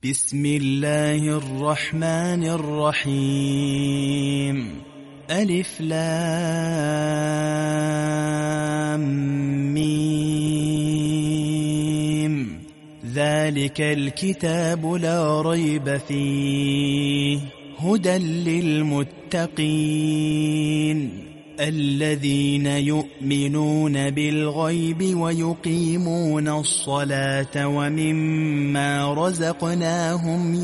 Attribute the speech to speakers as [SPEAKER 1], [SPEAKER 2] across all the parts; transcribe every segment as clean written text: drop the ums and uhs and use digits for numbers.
[SPEAKER 1] بسم الله الرحمن الرحيم. ألف لام ميم. ذلك الكتاب لا ريب فيه هدى للمتقين الذين يؤمنون بالغيب ويقيمون الصلاة ومما رزقناهم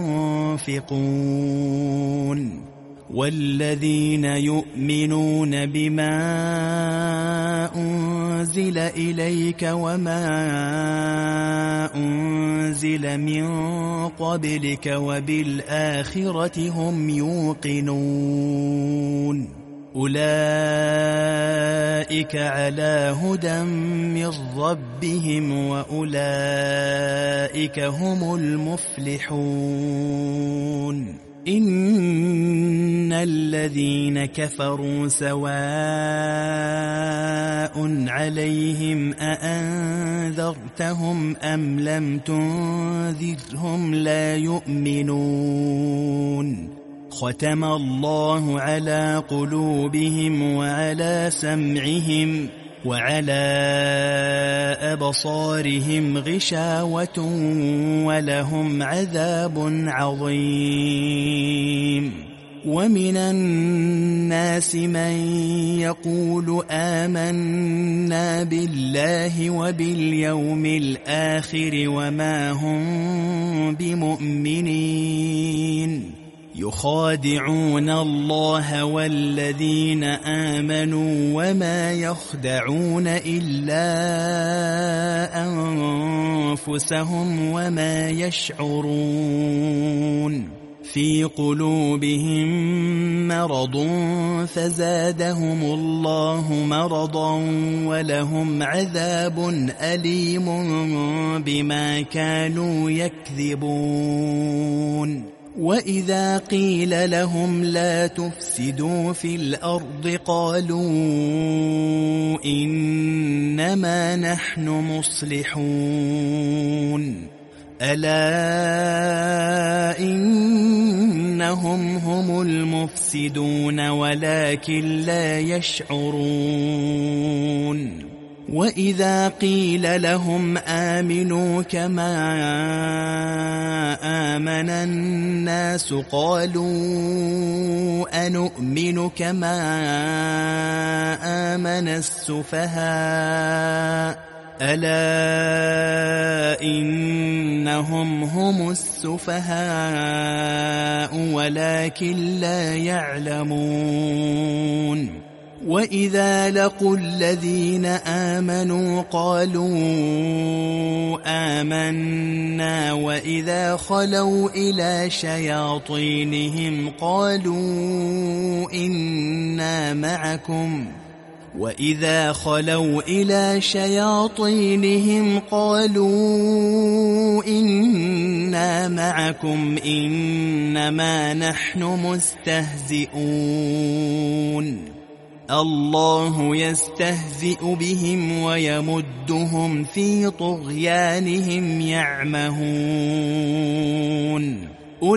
[SPEAKER 1] ينفقون والذين يؤمنون بما أنزل إليك وما أنزل من قبلك وبالآخرة هم يوقنون أولئك على هدى من ربهم وأولئك هم المفلحون. إن الذين كفروا سواء عليهم أأنذرتهم أم لم تنذرهم لا يؤمنون. ختم الله على قلوبهم وعلى سمعهم وعلى أبصارهم غشاوة ولهم عذاب عظيم. ومن الناس من يقول آمنا بالله وباليوم الآخر وما هم بمؤمنين يخادعون الله والذين آمنوا وما يخدعون إلا أنفسهم وما يشعرون. في قلوبهم مرض فزادهم الله مرضا ولهم عذاب أليم بما كانوا يكذبون. وإذا قيل لهم لا تفسدوا في الأرض قالوا إنما نحن مصلحون. ألا إنهم هم المفسدون ولكن لا يشعرون. وإذا قيل لهم آمنوا كما آمن الناس قالوا أنؤمن كما آمن السفهاء. ألا إنهم هم السفهاء ولكن لا يعلمون. وإذا لقوا الذين آمنوا قالوا آمنا وإذا خلوا إلى شياطينهم قالوا إنا معكم وإذا خلوا إلى شياطينهم قالوا إنا معكم إنما نحن مستهزئون. الله يستهزئ بهم ويمدهم في طغيانهم يعمهون.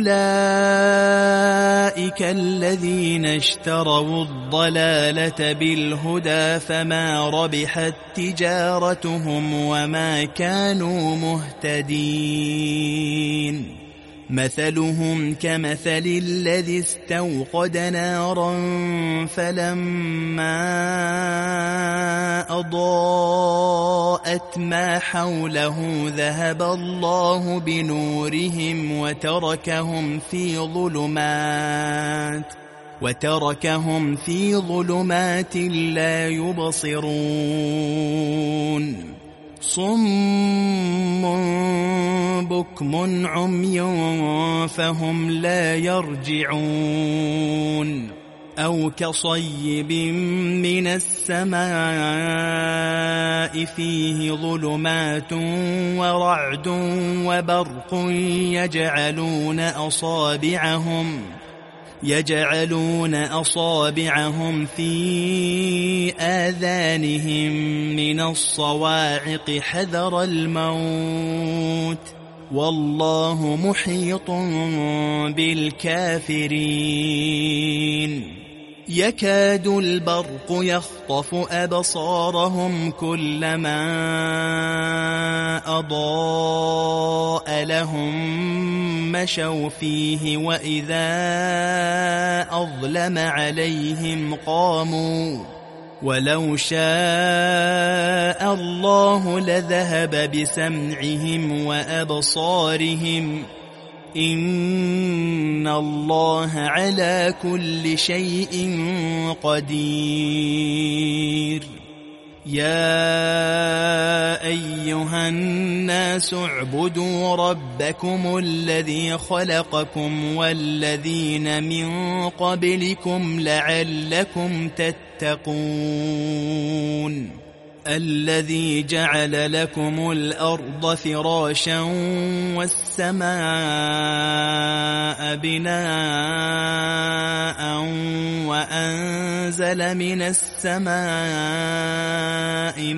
[SPEAKER 1] أولئك الذين اشتروا الضلالة بالهدى فما ربحت تجارتهم وما كانوا مهتدين. مثلهم كمثل الذي استوقد نارا فلما أضاءت ما حوله ذهب الله بنورهم وتركهم في ظلمات لا يبصرون. صم بكم عمي فهم لا يرجعون. أو كصيب من السماء فيه ظلمات ورعد وبرق يجعلون أصابعهم في آذانهم من الصواعق حذر الموت والله محيط بالكافرين يكاد البرق يخطف أبصارهم كلما أضاء لهم مشوا فيه وإذا أظلم عليهم قاموا ولو شاء الله لذهب بسمعهم وأبصارهم إن الله على كل شيء قدير يا أيها الناس اعبدوا ربكم الذي خلقكم والذين من قبلكم لعلكم تتقون الذي جعل لكم الأرض فراشا والسماء بناء وأنزل من السماء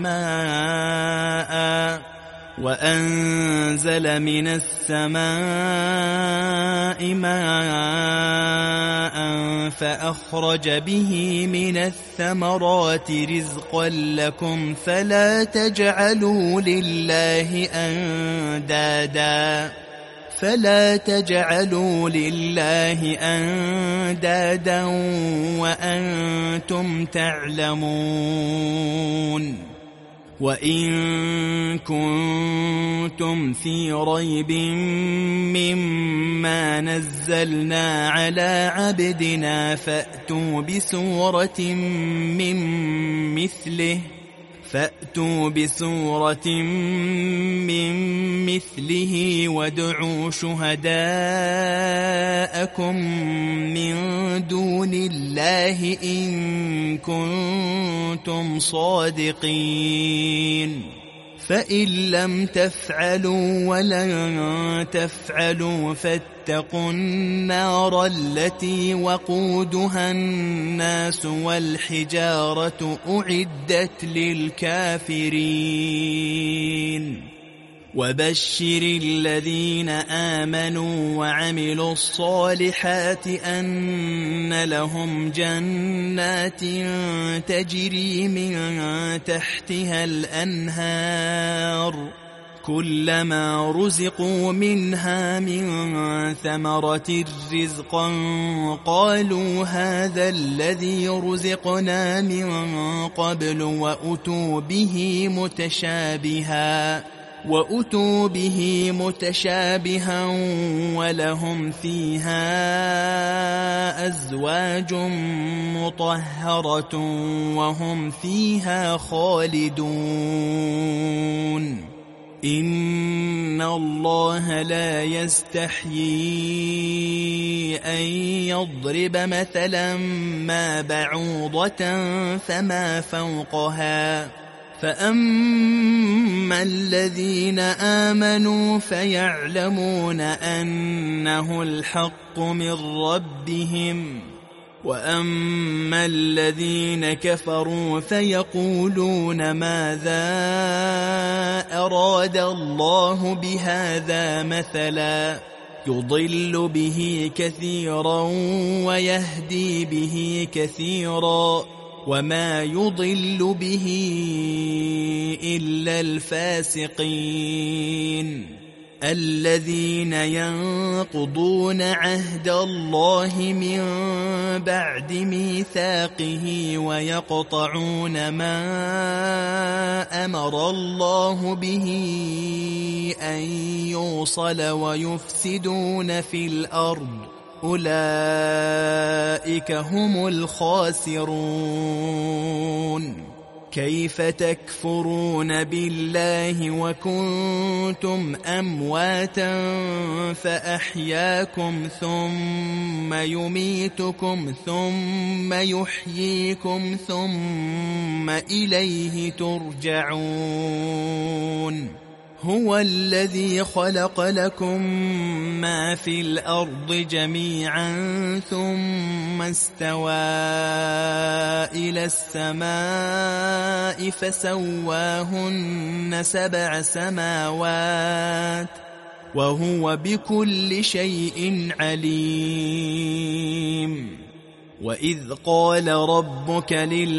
[SPEAKER 1] ماء فأخرج به من الثمرات رزقا لكم فلا تجعلوا لله أندادا وأنتم تعلمون وإن كنتم في ريب مما نزلنا على عبدنا فأتوا بسورة من مثله وادعوا شهداءكم من دون الله إن كنتم صادقين فإن لم تفعلوا ولن تفعلوا فاتقوا النار التي وقودها الناس والحجارة أعدت للكافرين وبشر الذين آمنوا وعملوا الصالحات أن لهم جنات تجري من تحتها الأنهار كلما رزقوا منها من ثمرة رزقا قالوا هذا الذي رزقنا من قبل وأتوا به متشابها ولهم فيها أزواج مطهرة وهم فيها خالدون إن الله لا يستحيي أن يضرب مثلا ما بعوضة فما فوقها فأما الذين آمنوا فيعلمون أنه الحق من ربهم وأما الذين كفروا فيقولون ماذا أراد الله بهذا مثلا يضل به كثيرا ويهدي به كثيرا وما يضل به إلا الفاسقين الذين ينقضون عهد الله من بعد ميثاقه ويقطعون ما أمر الله به أن يوصل ويفسدون في الأرض أولئك هم الخاسرون كيف تكفرون بالله وكنتم أمواتا فأحياكم ثم يميتكم ثم يحييكم ثم إليه ترجعون هو الذي خلق لكم ما في الأرض جميعا ثم استوى إلى السماء فسواهن 7 سماوات وهو بكل شيء عليم. وإذ قال ربك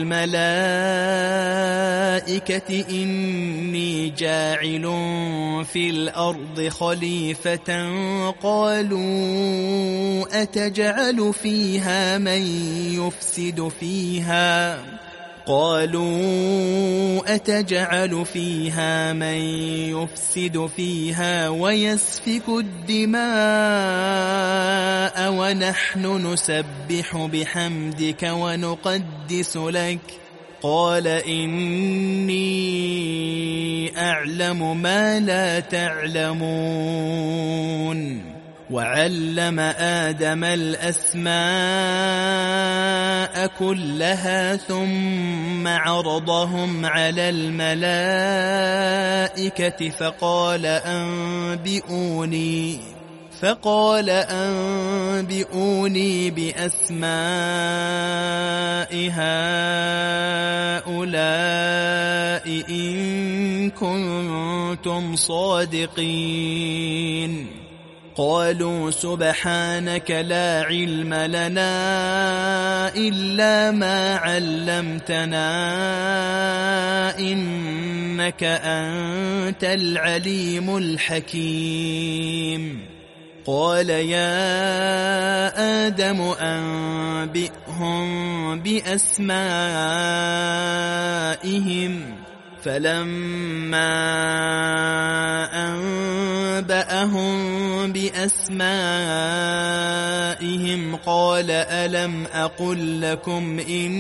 [SPEAKER 1] للملائكة إني جاعل في الأرض خليفة قالوا أتجعل فيها من يفسد فيها ويسفك الدماء ونحن نسبح بحمدك ونقدس لك قال إني أعلم ما لا تعلمون. وعلم آدم الأسماء كلها ثم عرضهم على الملائكة فقال أنبئوني بأسماء هؤلاء إن كنتم صادقين. قالوا سبحانك لا علم لنا إلا ما علمتنا إنك أنت العليم الحكيم. قال يا آدم أنبئهم بأسمائهم فلما أنبأهم بأسمائهم قال ألم أقل لكم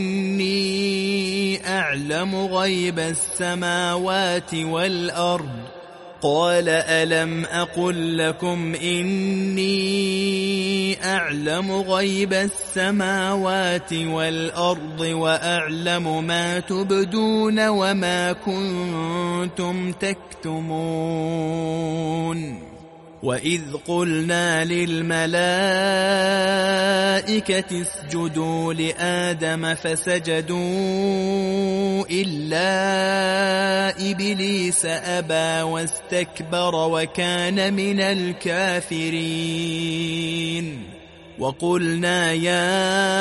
[SPEAKER 1] إني أعلم غيب السماوات والأرض قال ألم أقل لكم إني أعلم غيب السماوات والأرض وأعلم ما تبدون وما كنتم تكتمون. وإذ قلنا للملائكة اسجدوا لآدم فسجدوا إلا إبليس أبى واستكبر وكان من الكافرين. وقلنا يا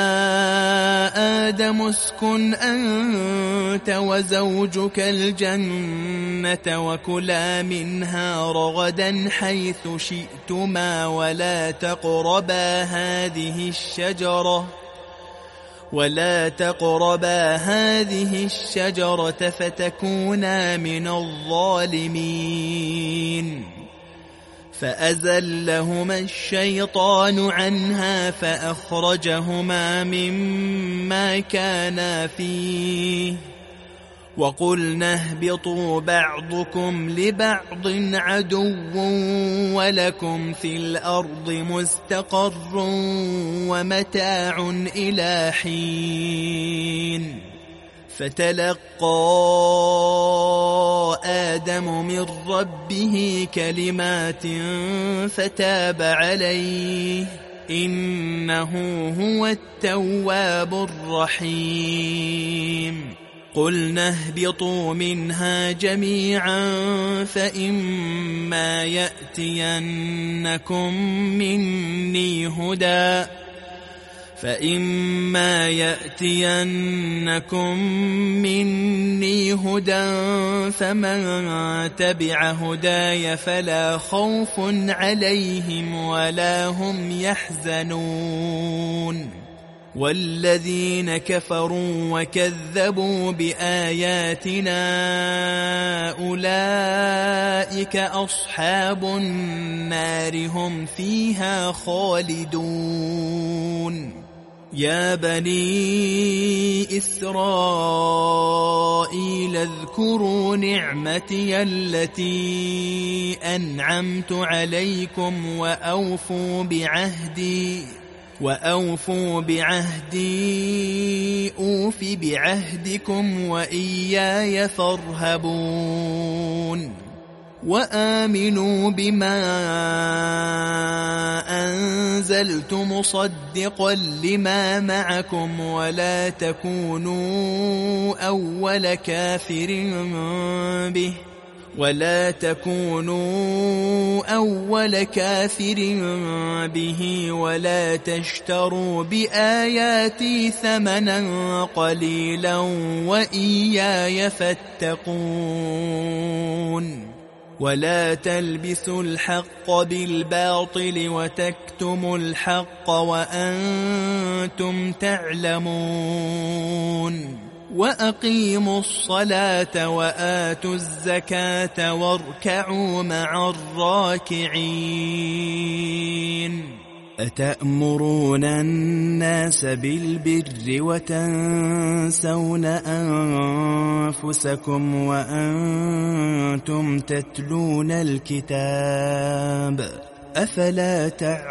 [SPEAKER 1] آدم اسكن أنت وزوجك الجنة وكلا منها رغدا حيث شئتما ولا تقربا هذه الشجرة فتكونا من الظالمين. فأزلهما الشيطان عنها فأخرجهما مما كانا فيه وقلنا اهبطوا بعضكم لبعض عدو ولكم في الأرض مستقر ومتاع إلى حين. فتلقى آدم من ربه كلمات فتاب عليه إنه هو التواب الرحيم. قلنا اهبطوا منها جميعا فإما يأتينكم مني هدى فمن تبع هداي فلا خوف عليهم ولا هم يحزنون. والذين كفروا وكذبوا بآياتنا أولئك أصحاب النار هم فيها خالدون. يا بني إسرائيل اذكروا نعمتي التي أنعمت عليكم وأوفوا بعهدي أوف بعهدكم وإياي فارهبون. وآمنوا بما أنزلت مصدقا لما معكم ولا تكونوا أول كافر به ولا تكونوا أول كافر به ولا تشتروا بآياتي ثمنا قليلا وإياي فاتقون ولا تلبسوا الحق بالباطل وتكتموا الحق وأنتم تعلمون وأقيموا الصلاة وآتوا الزكاة واركعوا مع الراكعين أتأمرون الناس بالبر وتنسون أنفسكم وأنتم تتلون الكتاب أفلا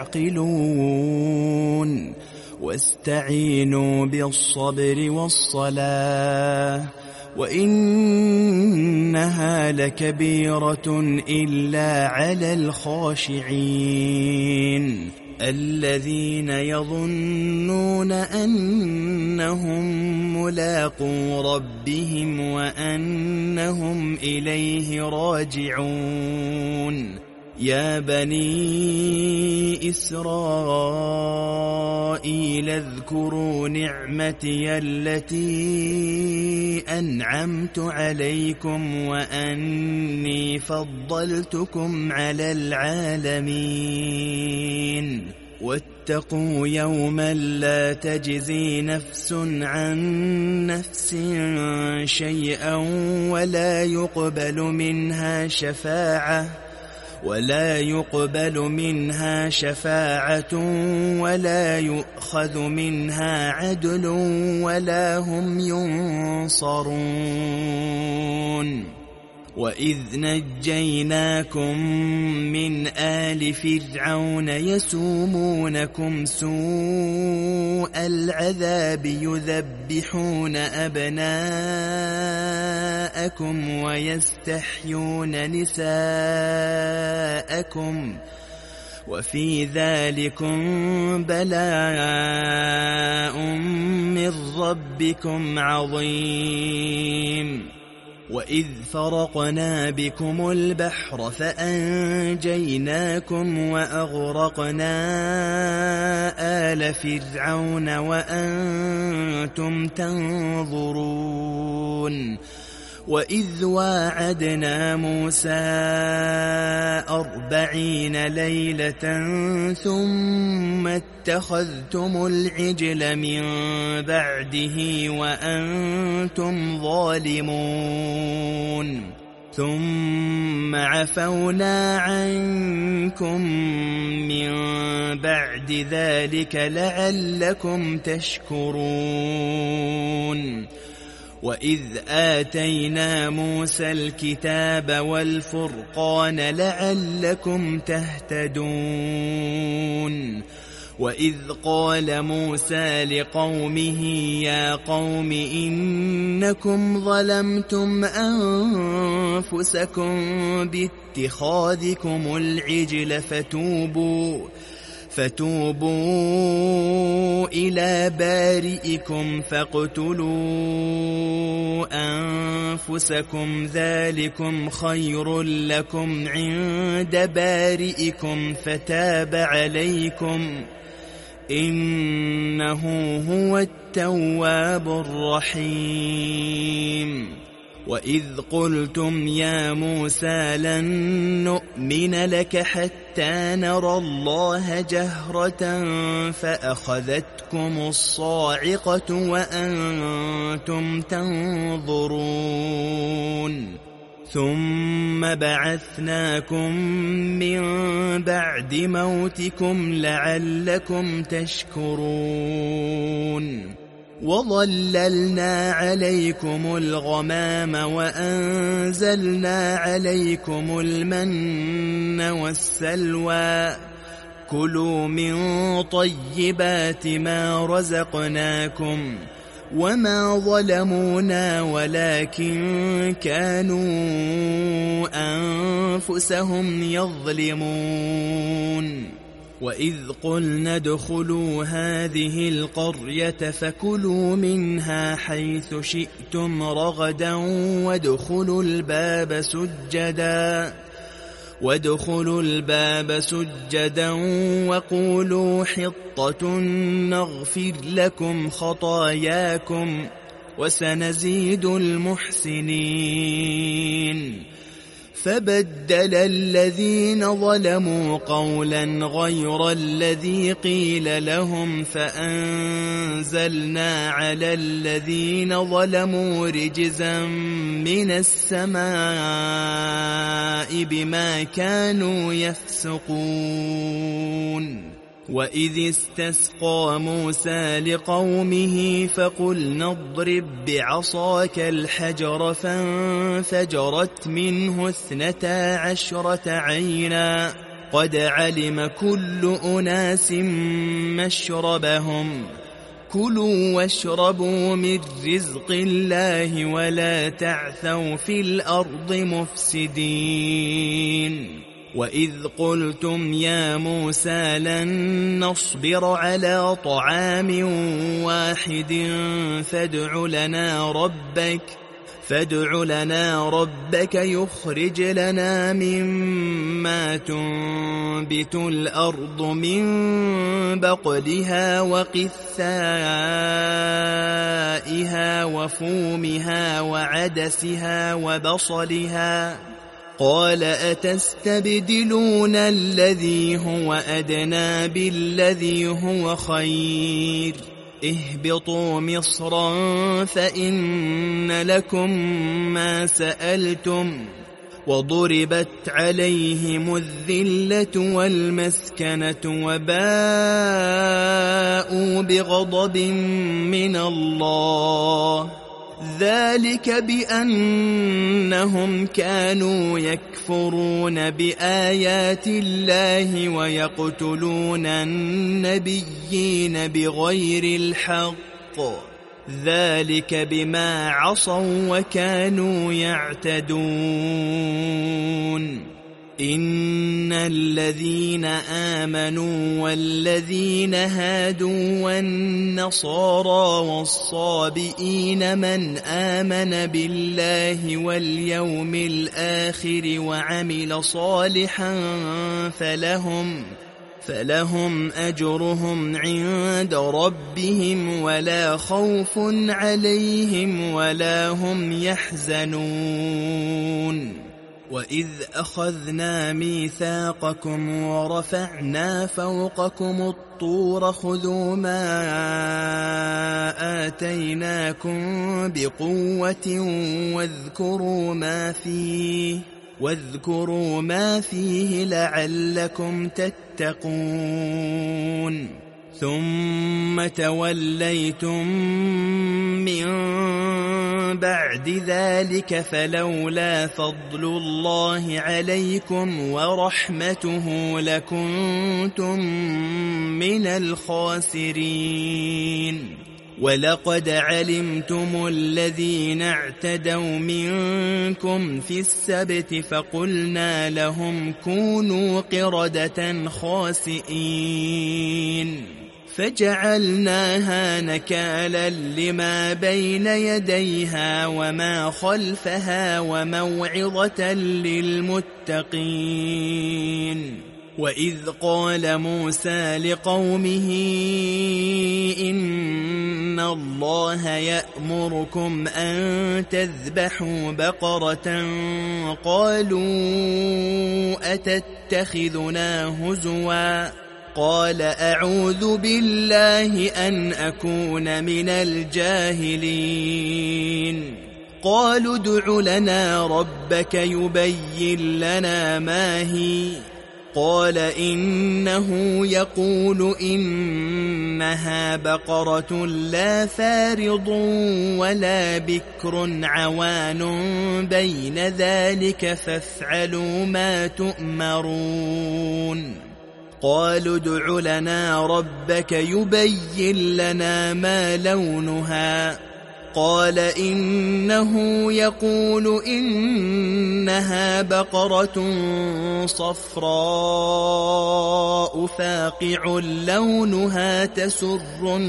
[SPEAKER 1] تعقلون واستعينوا بالصبر والصلاة وإنها لكبيرة إلا على الخاشعين الذين يظنون أنهم ملاقو ربهم وأنهم إليه راجعون يا بني إسرائيل اذكروا نعمتي التي أنعمت عليكم وأني فضلتكم على العالمين واتقوا يوما لا تجزي نفس عن نفس شيئا ولا يقبل منها شفاعة ولا يؤخذ منها عدل ولا هم ينصرون وإذ نجيناكم من آل فرعون يسومونكم سوء العذاب يذبحون أبناءكم ويستحيون نساءكم وفي ذلكم بلاء من ربكم عظيم وإذ فرقنا بكم البحر فأنجيناكم وأغرقنا آل فرعون وأنتم تنظرون وإذ واعدنا موسى 40 ليلة ثم اتخذتم العجل من بعده وأنتم ظالمون ثم عفونا عنكم من بعد ذلك لعلكم تشكرون وإذ آتينا موسى الكتاب والفرقان لعلكم تهتدون وإذ قال موسى لقومه يا قوم إنكم ظلمتم أنفسكم باتخاذكم العجل فتوبوا إلى بارئكم فاقتلوا أنفسكم ذلكم خير لكم عند بارئكم فتاب عليكم إنه هو التواب الرحيم وإذ قلتم يا موسى لن نؤمن لك حتى نرى الله جهرة فأخذتكم الصاعقة وأنتم تنظرون ثم بعثناكم من بعد موتكم لعلكم تشكرون وظللنا عليكم الغمام وأنزلنا عليكم المن والسلوى كلوا من طيبات ما رزقناكم وما ظلمونا ولكن كانوا أنفسهم يظلمون وإذ قلنا ادخلوا هذه القرية فكلوا منها حيث شئتم رغدا وادخلوا الباب سجدا وقولوا حطة نغفر لكم خطاياكم وسنزيد المحسنين. فبدل الذين ظلموا قولا غير الذي قيل لهم فأنزلنا على الذين ظلموا رجزا من السماء بما كانوا يفسقون. وإذ استسقى موسى لقومه فقلنا اضرب بعصاك الحجر فانفجرت منه 12 عينا قد علم كل أناس مشربهم كلوا واشربوا من رزق الله ولا تعثوا في الأرض مفسدين. وإذ قلتم يا موسى لن نصبر على طعام واحد فادع لنا ربك يخرج لنا مما تنبت الأرض من بقلها وقثائها وفومها وعدسها وبصلها قال أتستبدلون الذي هو أدنى بالذي هو خير اهبطوا مصرا فإن لكم ما سألتم وضربت عليهم الذلة والمسكنة وباءوا بغضب من الله ذلك بأنهم كانوا يكفرون بآيات الله ويقتلون النبيين بغير الحق ذلك بما عصوا وكانوا يعتدون. إن الذين آمنوا والذين هادوا والنصارى والصابئين من آمن بالله واليوم الآخر وعمل صالحا فلهم أجرهم عند ربهم ولا خوف عليهم ولا هم يحزنون. وإذ أخذنا ميثاقكم ورفعنا فوقكم الطور خذوا ما آتيناكم بقوة واذكروا ما فيه لعلكم تتقون. ثم توليتم من بعد ذلك فلولا فضل الله عليكم ورحمته لكنتم من الخاسرين. ولقد علمتم الذين اعتدوا منكم في السبت فقلنا لهم كونوا قردة خاسئين فجعلناها نكالا لما بين يديها وما خلفها وموعظة للمتقين. وإذ قال موسى لقومه إن الله يأمركم أن تذبحوا بقرة قالوا أتتخذنا هزوا قال أعوذ بالله أن أكون من الجاهلين. قالوا ادع لنا ربك يبين لنا ما هي قال إنه يقول إنها بقرة لا فارض ولا بكر عوان بين ذلك فافعلوا ما تؤمرون. قالوا ادع لنا ربك يبين لنا ما لونها قال إنه يقول إنها بقرة صفراء فاقع لونها تسر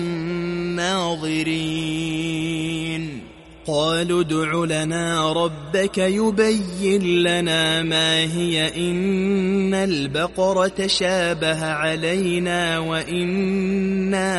[SPEAKER 1] الناظرين قالوا ادع لنا ربك يبين لنا ما هي إن البقرة شابه علينا وإنا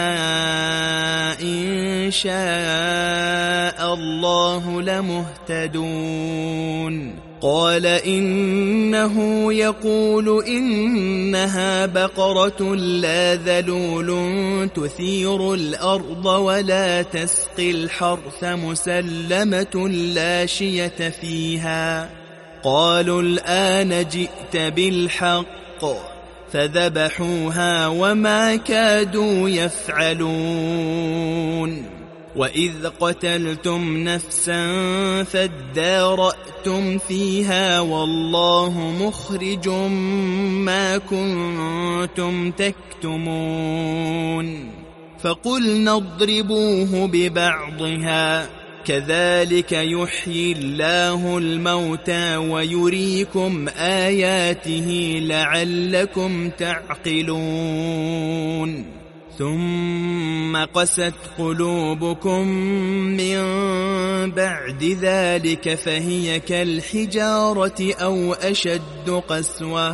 [SPEAKER 1] إن شاء الله لمهتدون قال إنه يقول إنها بقرة لا ذلول تثير الأرض ولا تسقي الحرث مسلمة لا شية فيها قالوا الآن جئت بالحق فذبحوها وما كادوا يفعلون وإذ قتلتم نفسا فادارأتم فيها والله مخرج ما كنتم تكتمون فقلنا اضربوه ببعضها كذلك يحيي الله الموتى ويريكم آياته لعلكم تعقلون ثم قست قلوبكم من بعد ذلك فهي كالحجارة أو أشد قسوة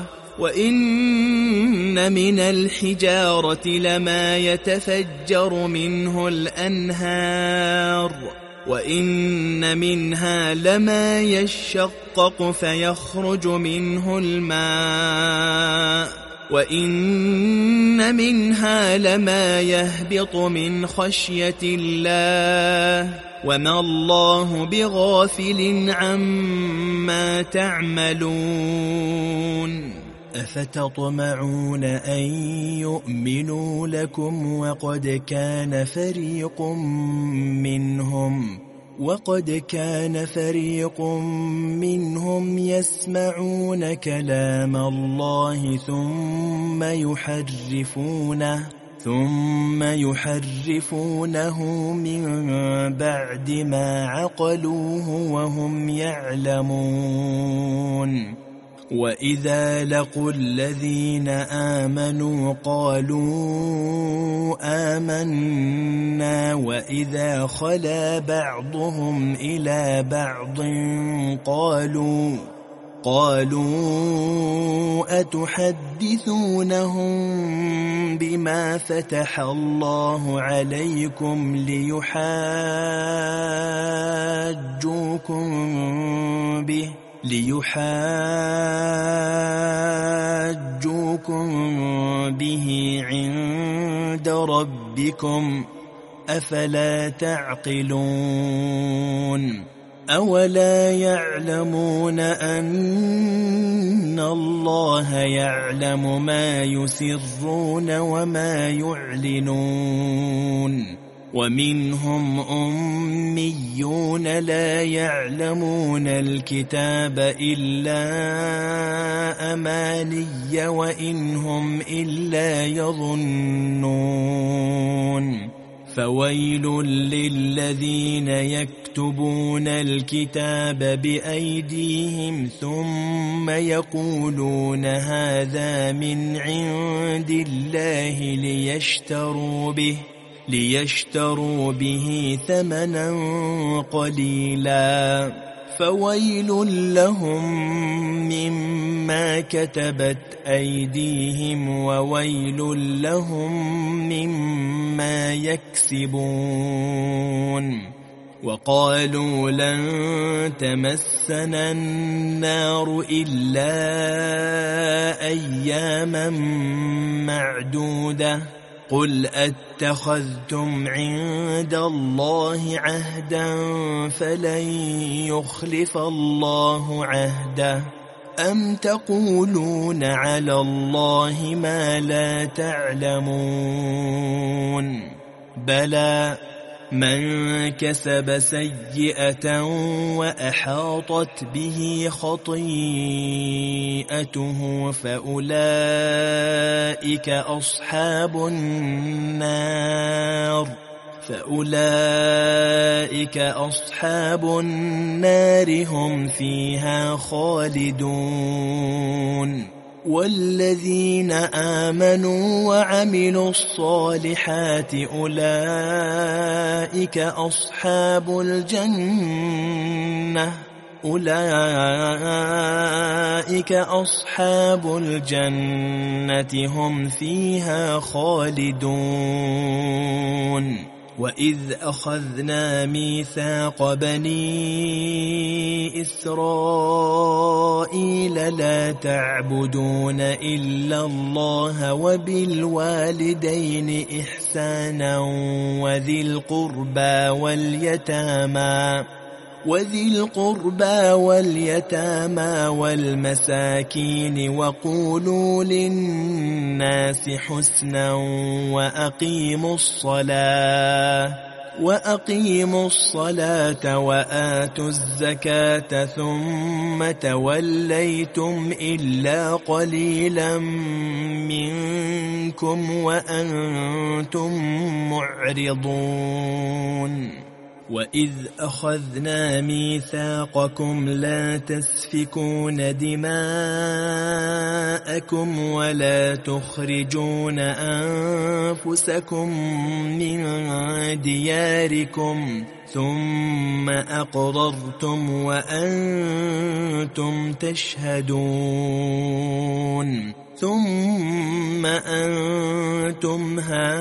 [SPEAKER 1] وإن من الحجارة لما يتفجر منه الأنهار وإن منها لما يشقق فيخرج منه الماء وإن منها لما يهبط من خشية الله وما الله بغافل عما تعملون أفتطمعون أن يؤمنوا لكم وقد كان فريق منهم يسمعون كلام الله ثم يحرفونه من بعد ما عقلوه وهم يعلمون وإذا لقوا الذين آمنوا قالوا آمنا وإذا خلا بعضهم إلى بعض قالوا أتحدثونهم بما فتح الله عليكم ليحاجوكم به عند ربكم أفلا تعقلون أولا يعلمون أن الله يعلم ما يسرون وما يعلنون ومنهم أميون لا يعلمون الكتاب إلا أماني وإنهم إلا يظنون فويل للذين يكتبون الكتاب بأيديهم ثم يقولون هذا من عند الله ليشتروا به ثمنا قليلا فويل لهم مما كتبت أيديهم وويل لهم مما يكسبون وقالوا لن تمسنا النار إلا أياما معدودة قل أتخذتم عند الله عهدا فلن يخلف الله عهده أم تقولون على الله ما لا تعلمون بلى من كسب سيئة وأحاطت به خطيئته فأولئك أصحاب النار فأولئك أصحاب النار هم فيها خالدون والذين آمنوا وعملوا الصالحات أولئك أصحاب الجنة هم فيها خالدون وإذ أخذنا ميثاق بني إسرائيل لا تعبدون إلا الله وبالوالدين إحسانا وذي القربى واليتامى والمساكين وقولوا للناس حسنا وأقيموا الصلاة وآتوا الزكاة ثم توليتم إلا قليلا منكم وأنتم معرضون وإذ أخذنا ميثاقكم لا تسفكون دماءكم ولا تخرجون أنفسكم من دياركم ثم أقررتم وأنتم تشهدون ثم أنتم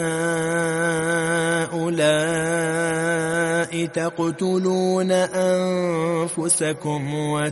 [SPEAKER 1] هؤلاء تقتلون أنفسكم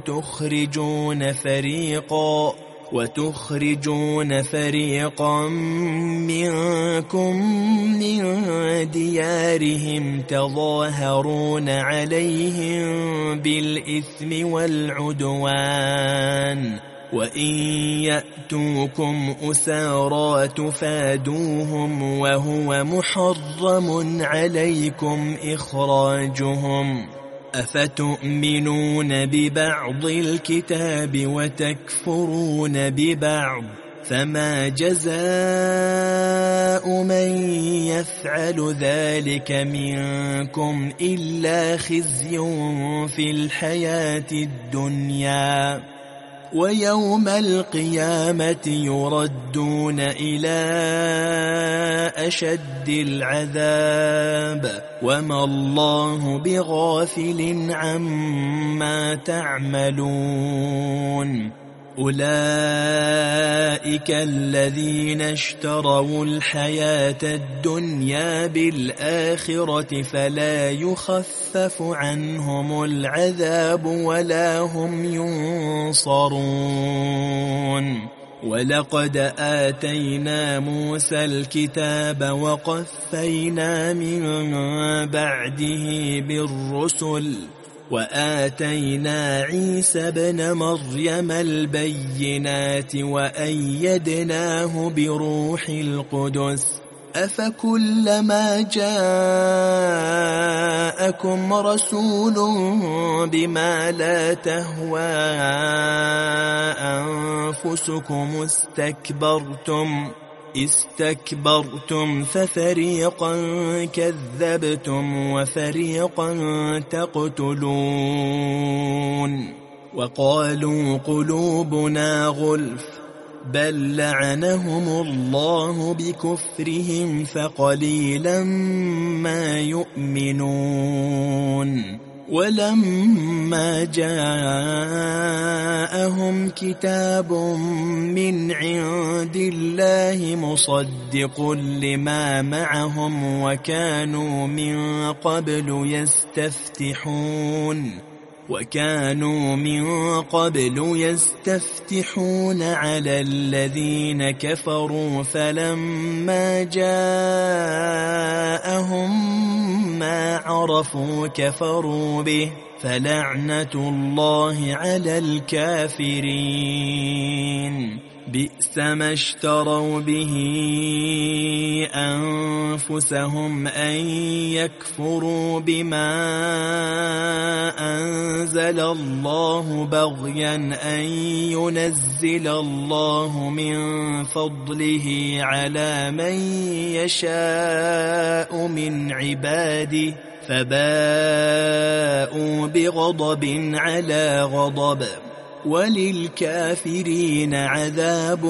[SPEAKER 1] وتخرجون فريقا منكم من ديارهم تظاهرون عليهم بالإثم والعدوان وإن يأتوكم أسارى تفادوهم وهو محرم عليكم إخراجهم أفتؤمنون ببعض الكتاب وتكفرون ببعض فما جزاء من يفعل ذلك منكم إلا خزي في الحياة الدنيا ويوم القيامة يردون إلى أشد العذاب وما الله بغافل عما تعملون أولئك الذين اشتروا الحياة الدنيا بالآخرة فلا يخفف عنهم العذاب ولا هم ينصرون ولقد آتينا موسى الكتاب وقفينا من بعده بالرسل وآتينا عيسى ابن مريم البينات وأيدناه بروح القدس أفكلما جاءكم رسول بما لا تهوى أنفسكم استكبرتم ففريقا كذبتم وفريقا تقتلون وقالوا قلوبنا غلف بل لعنهم الله بكفرهم فقليلا ما يؤمنون ولما جاءهم كتاب من عند الله مصدق لما معهم وكانوا من قبل يستفتحون على الذين كفروا فلما جاءهم ما عرفوا كفروا به فلعنة الله على الكافرين بئس ما اشتروا به أنفسهم أن يكفروا بما أنزل الله بغيا أن ينزل الله من فضله على من يشاء من عباده فباءوا بغضب على غضب وللكافرين عذاب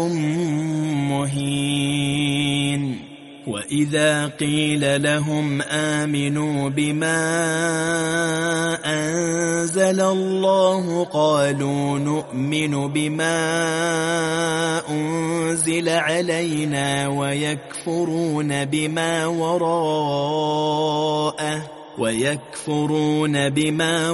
[SPEAKER 1] مهين. وإذا قيل لهم آمنوا بما أنزل الله قالوا نؤمن بما أنزل علينا ويكفرون بما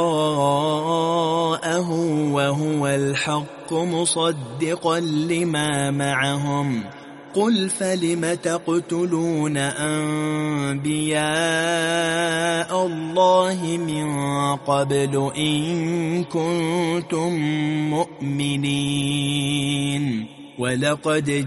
[SPEAKER 1] وراءه وهو الحق مصدقا لما معهم. قل فلم تقتلون أنبياء الله من قبل إن كنتم مؤمنين ولقد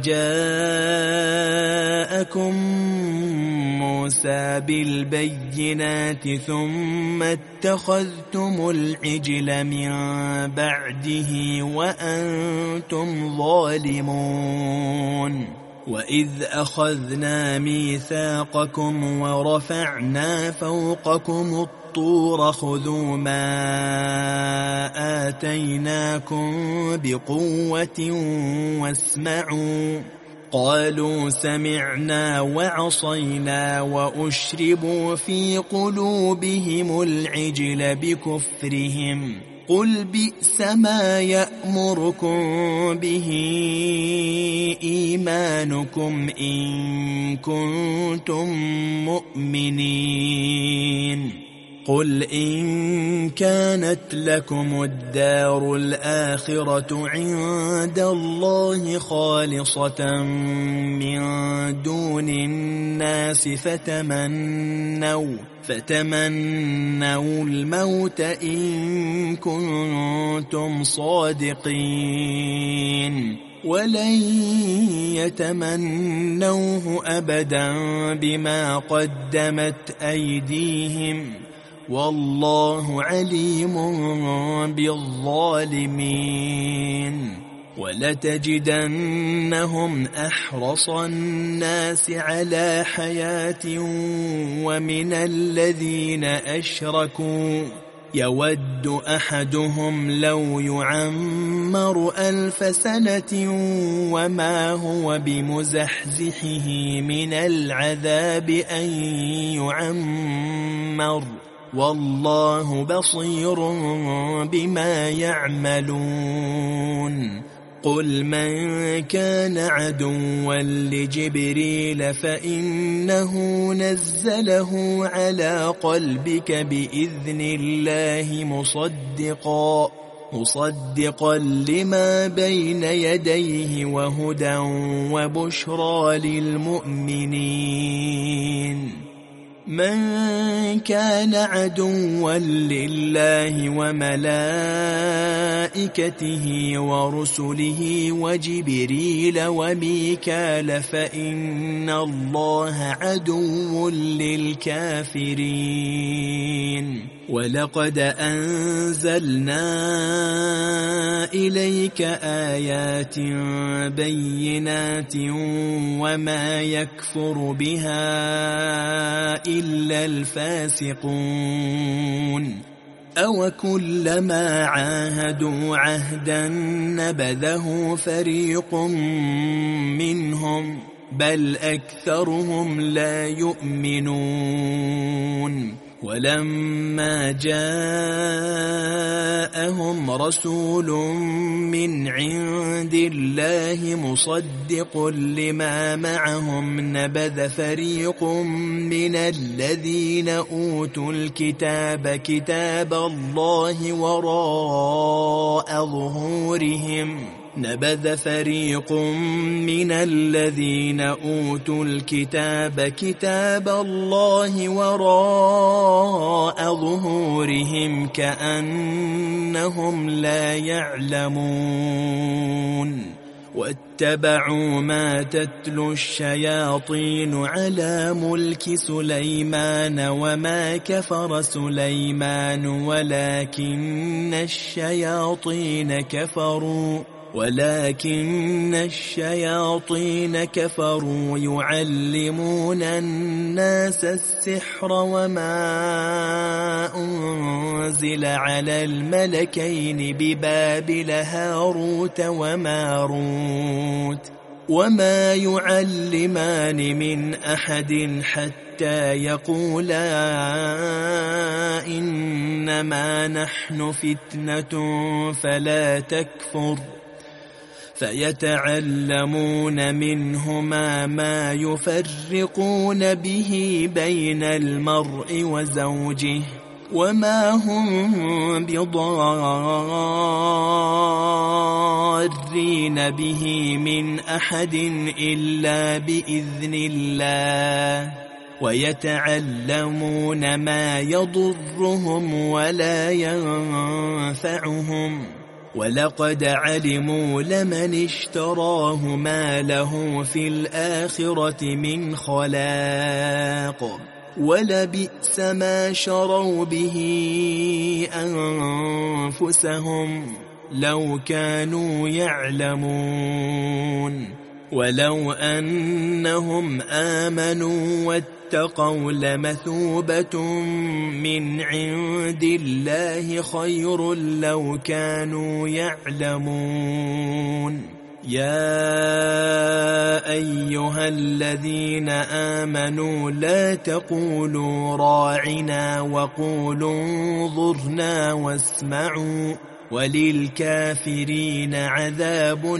[SPEAKER 1] جاءكم موسى بالبينات ثم اتخذتم العجل من بعده وأنتم ظالمون. وإذ أخذنا ميثاقكم ورفعنا فوقكم الطور خذوا ما آتيناكم بقوة واسمعوا قالوا سمعنا وعصينا وأشربوا في قلوبهم العجل بكفرهم. قل بئس ما يأمركم به إيمانكم إن كنتم مؤمنين. قل إن كانت لكم الدار الآخرة عند الله خالصة من دون الناس فتمنوا الموت إن كنتم صادقين ولن يتمنوه أبدا بما قدمت أيديهم والله عليم بالظالمين. ولتجدنهم أحرص الناس على حياة ومن الذين أشركوا يود أحدهم لو يعمر 1000 سنة وما هو بمزحزحه من العذاب أن يعمر والله بصير بما يعملون. قل من كان عدوا لجبريل فإنه نزله على قلبك بإذن الله مصدقا لما بين يديه وهدى وبشرى للمؤمنين. من كان عدوا لله وملائكته ورسله وجبريل وميكال فإن الله عدو للكافرين. ولقد أنزلنا إليك آيات بينات وما يكفر بها إلا الفاسقون. أوكلما عاهدوا عهدا نبذه فريق منهم بل أكثرهم لا يؤمنون. ولما جاءهم رسول من عند الله مصدق لما معهم نبذ فريق من الذين أوتوا الكتاب كتاب الله وراء ظهورهم نبذ فريق من الذين أوتوا الكتاب كتاب الله وراء ظهورهم كأنهم لا يعلمون. واتبعوا ما تتلو الشياطين على ملك سليمان وما كفر سليمان ولكن الشياطين كفروا يعلمون الناس السحر وما أنزل على الملكين ببابل هاروت وماروت وما يعلمان من أحد حتى يقولا إنما نحن فتنة فلا تكفر فيتعلمون منهما ما يفرقون به بين المرء وزوجه وما هم بضارين به من أحد إلا بإذن الله ويتعلمون ما يضرهم ولا ينفعهم ولقد علموا لمن اشتراه ما له في الآخرة من خلاق ولبئس ما شروا به أنفسهم لو كانوا يعلمون ولو أنهم آمنوا واتقوا لمثوبة من عند الله خير لو كانوا يعلمون يا أيها الذين آمنوا لا تقولوا راعنا وقولوا انظرنا واسمعوا وللكافرين عذاب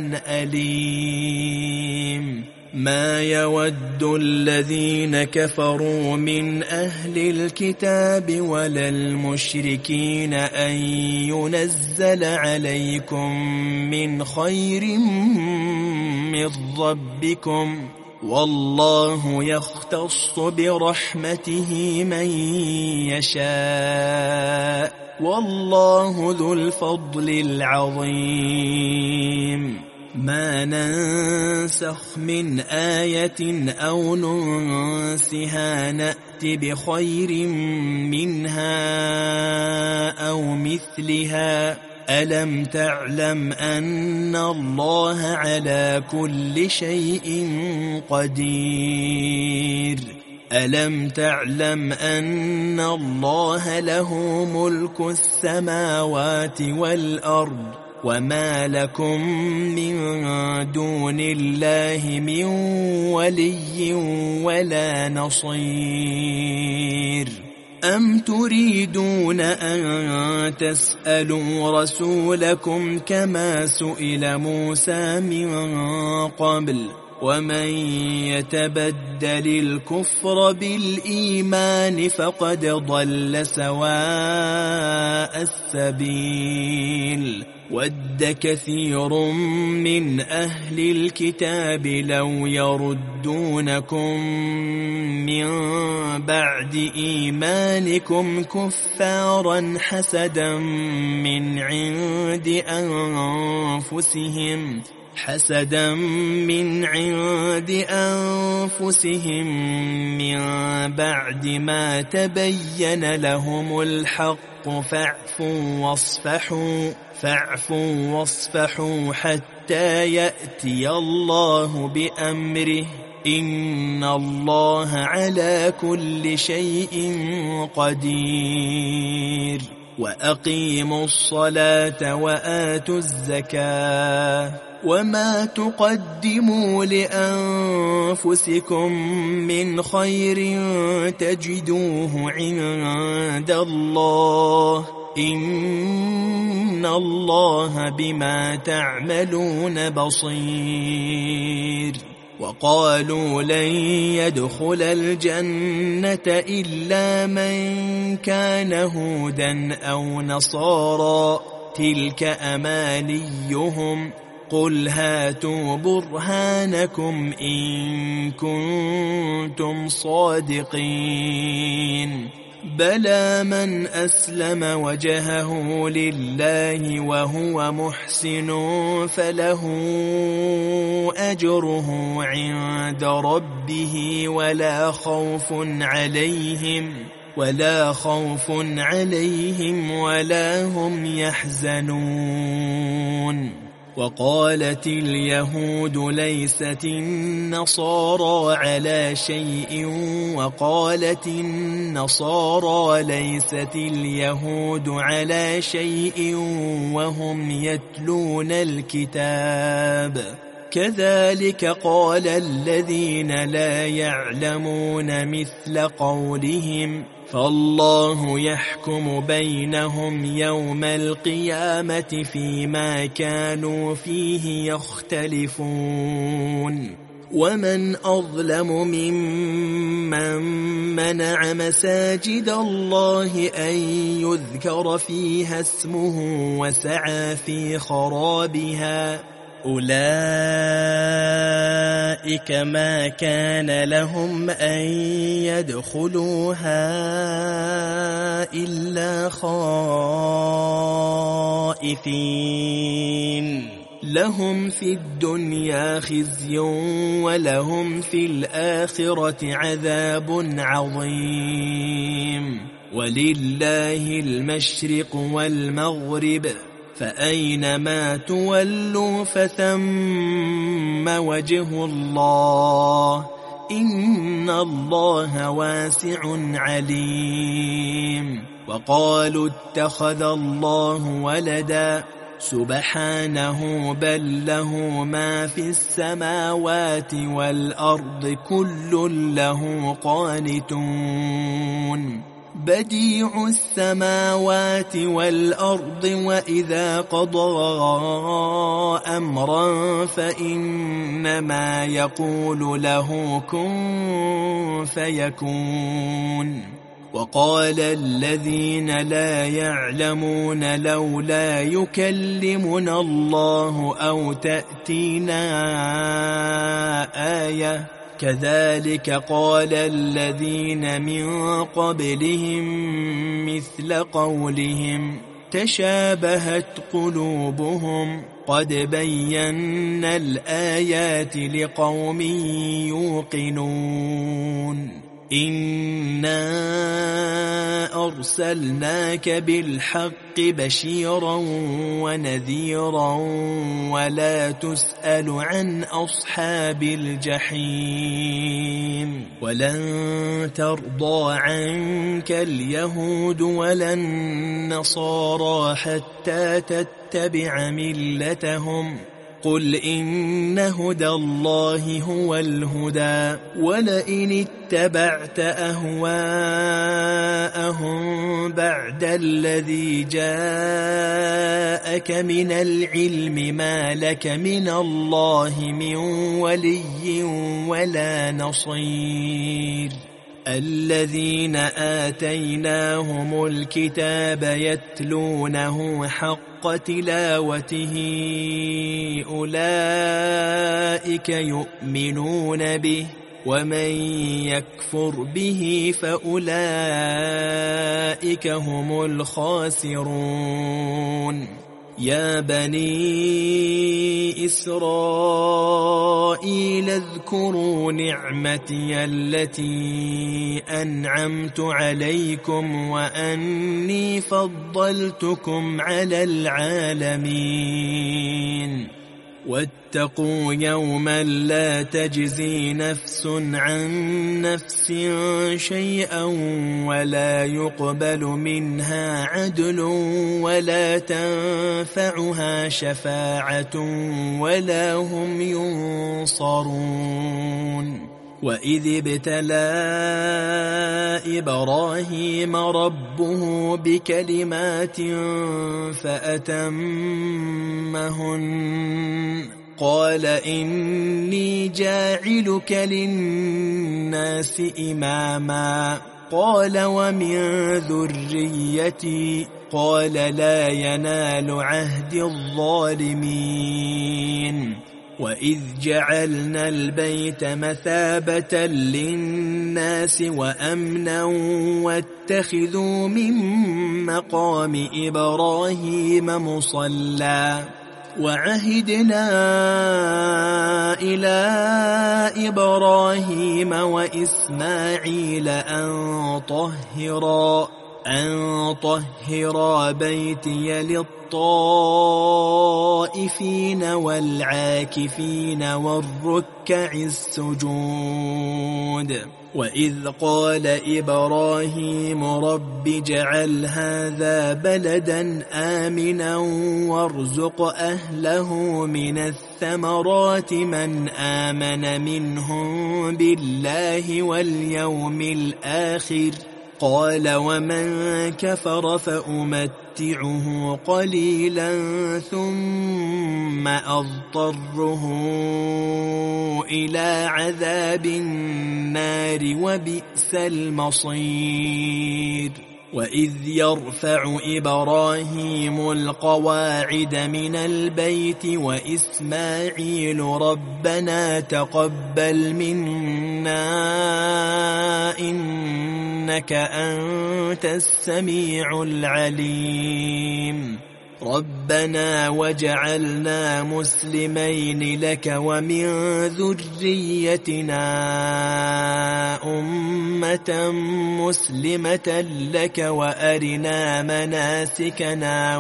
[SPEAKER 1] أليم ما يود الذين كفروا من أهل الكتاب ولا المشركين أن ينزل عليكم من خير من ربكم والله يختص برحمته من يشاء والله ذو الفضل العظيم ما ننسخ من آية أو ننسها نأت بخير منها أو مثلها ألم تعلم أن الله على كل شيء قدير ألم تعلم أن الله له ملك السماوات والأرض وما لكم من دون الله من ولي ولا نصير أم تريدون أن تسألوا رسولكم كما سئل موسى من قبل ومن يتبدل الكفر بالإيمان فقد ضل سواء السبيل ود كثير من أهل الكتاب لو يردونكم من بعد إيمانكم كفارا حسدا من عند أنفسهم من بعد ما تبين لهم الحق فاعفوا واصفحوا حتى يأتي الله بأمره إن الله على كل شيء قدير وأقيموا الصلاة وآتوا الزكاة وما تقدموا لأنفسكم من خير تجدوه عند الله إن الله بما تعملون بصير وقالوا لن يدخل الجنة إلا من كان هودا أو نصارى تلك أمانيهم قل هاتوا برهانكم إن كنتم صادقين بلى من أسلم وجهه لله وهو محسن فله أجره عند ربه ولا خوف عليهم ولا هم يحزنون. وقالت اليهود ليست النصارى على شيء وقالت النصارى ليست اليهود على شيء وهم يتلون الكتاب كذلك قال الذين لا يعلمون مثل قولهم فالله يحكم بينهم يوم القيامة فيما كانوا فيه يختلفون. ومن أظلم ممن منع مساجد الله أن يذكر فيها اسمه وسعى في خرابها أولئك ما كان لهم أن يدخلوها إلا خائفين لهم في الدنيا خزي ولهم في الآخرة عذاب عظيم. ولله المشرق والمغرب فأينما تولوا فثم وجه الله إن الله واسع عليم. وقالوا اتخذ الله ولدا سبحانه بل له ما في السماوات والأرض كل له قانتون. بديع السماوات والأرض وإذا قضى أمرا فإنما يقول له كن فيكون. وقال الذين لا يعلمون لولا يكلمنا الله أو تأتينا آية كذلك قال الذين من قبلهم مثل قولهم تشابهت قلوبهم قد بينا الآيات لقوم يوقنون. إنا أرسلناك بالحق بشيرا ونذيرا ولا تسأل عن أصحاب الجحيم. ولن ترضى عنك اليهود ولا النصارى حتى تتبع ملتهم قل إن هدى الله هو الهدى ولئن اتبعت أهواءهم بعد الذي جاءك من العلم ما لك من الله من ولي ولا نصير. الذين آتيناهم الكتاب يتلونه حق تلاوته أولئك يؤمنون به ومن يكفر به فأولئك هم الخاسرون. يا بني إسرائيل اذكروا نعمتي التي أنعمت عليكم وأني فضلتكم على العالمين. واتقوا يوما لا تجزي نفس عن نفس شيئا ولا يقبل منها عدل ولا تنفعها شفاعة ولا هم ينصرون. وإذ ابتلى إبراهيم ربه بكلمات فأتمهن قال إني جاعلك للناس إماما قال ومن ذريتي قال لا ينال عهد الظالمين. وإذ جعلنا البيت مثابة للناس وأمنا واتخذوا من مقام إبراهيم مصلى وعهدنا إلى إبراهيم وإسماعيل أن طهرا بيتي للطائفين والعاكفين والركع السجود وإذ قال إبراهيم رب اجعل هذا بلدا آمنا وارزق أهله من الثمرات من آمن منهم بالله واليوم الآخر قال ومن كفر فأمتعه قليلا ثم أضطره إلى عذاب النار وبئس المصير وإذ يرفع إبراهيم القواعد من البيت وإسماعيل ربنا تقبل منا إنك أنت السميع العليم ربنا وجعلنا مسلمين لك ومن ذريتنا أمة مسلمة لك وأرنا مناسكنا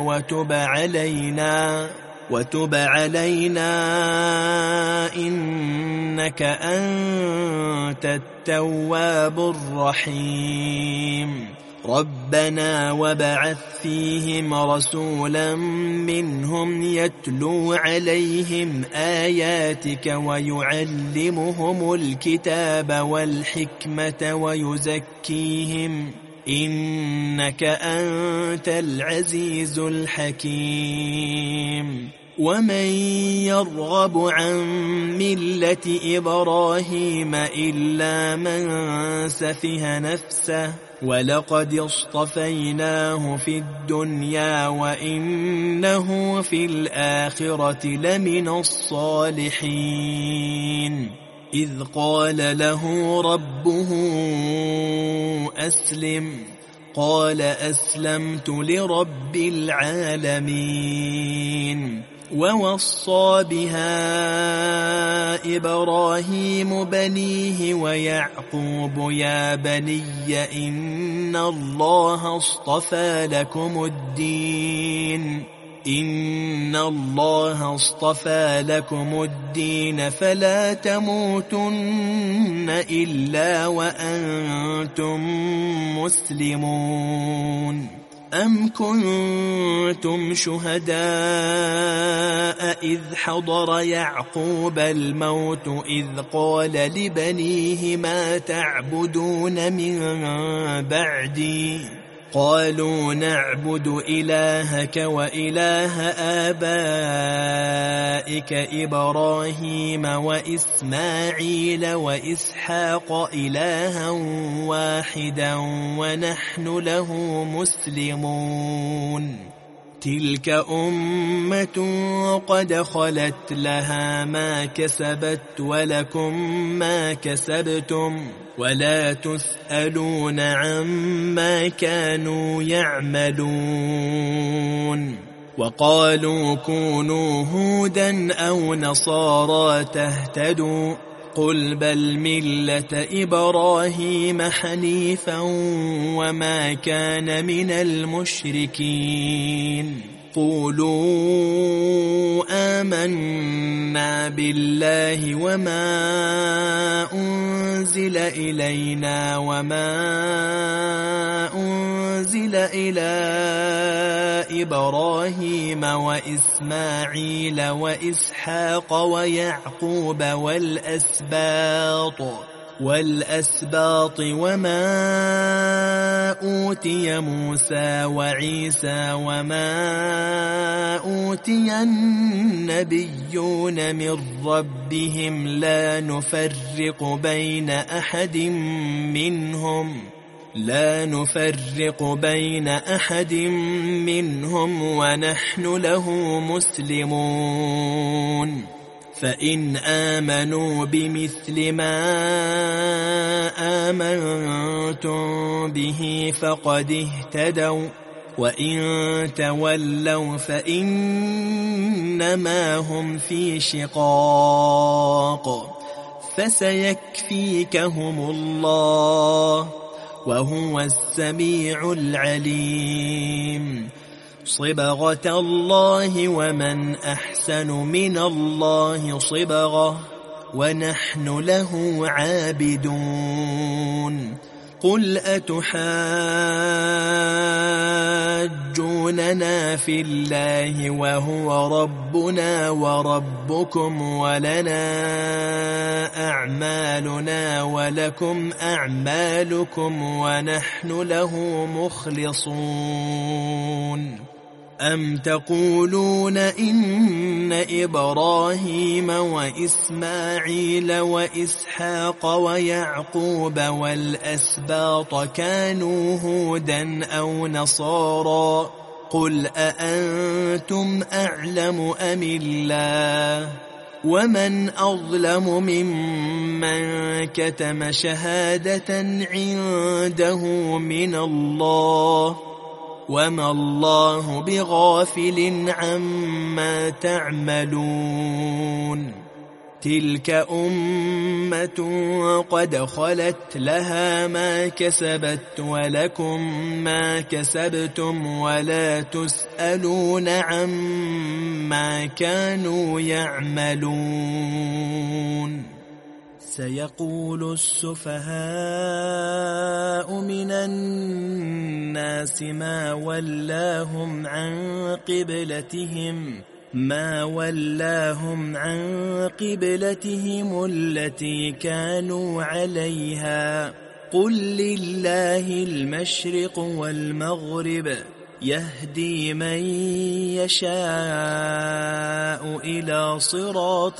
[SPEAKER 1] وتب علينا إنك أنت التواب الرحيم ربنا وابعث فيهم رسولا منهم يتلو عليهم آياتك ويعلمهم الكتاب والحكمة ويزكيهم إنك أنت العزيز الحكيم ومن يرغب عن ملة إبراهيم إلا من سفه نفسه ولقد اصطفيناه في الدنيا وإنه في الآخرة لمن الصالحين إذ قال له ربه أسلم قال أسلمت لرب العالمين ووصى بها إبراهيم بنيه ويعقوب يا بني إن الله اصطفى لكم الدين فلا تموتن إلا وأنتم مسلمون أم كنتم شهداء إذ حضر يعقوب الموت إذ قال لبنيه ما تعبدون من بعدي قالوا نعبد إلهك وإله آبائك إبراهيم وإسماعيل وإسحاق إلها واحدا ونحن له مسلمون تلك أمة قد خلت لها ما كسبت ولكم ما كسبتم ولا تسألون عما كانوا يعملون وقالوا كونوا هودا أو نصارى تهتدوا قل بل ملة إبراهيم حنيفا وما كان من المشركين قولوا آمنا بالله وما أنزل إلينا وما أنزل إلى إبراهيم وإسماعيل وإسحاق ويعقوب والأسباط وما أوتي موسى وعيسى وما أوتي النبيون من ربهم لا نفرق بين أحد منهم ونحن له مسلمون فإن آمنوا بمثل ما آمنتم به فقد اهتدوا وإن تولوا فإنما هم في شقاق فسيكفيكهم الله وهو السميع العليم صبغة الله ومن أحسن من الله صبغة ونحن له عابدون قل أتحاجوننا في الله وهو ربنا وربكم ولنا أعمالنا ولكم أعمالكم ونحن له مخلصون أم تقولون إن إبراهيم وإسماعيل وإسحاق ويعقوب والأسباط كانوا هودا أو نصارى قل أأنتم أعلم أم الله ومن أظلم ممن كتم شهادة عنده من الله وما الله بغافل عما تعملون تلك أمة قد خلت لها ما كسبت ولكم ما كسبتم ولا تسألون عما كانوا يعملون سيقول السفهاء من الناس ما ولاهم عن قبلتهم التي كانوا عليها قل لله المشرق والمغرب يهدي من يشاء إلى صراط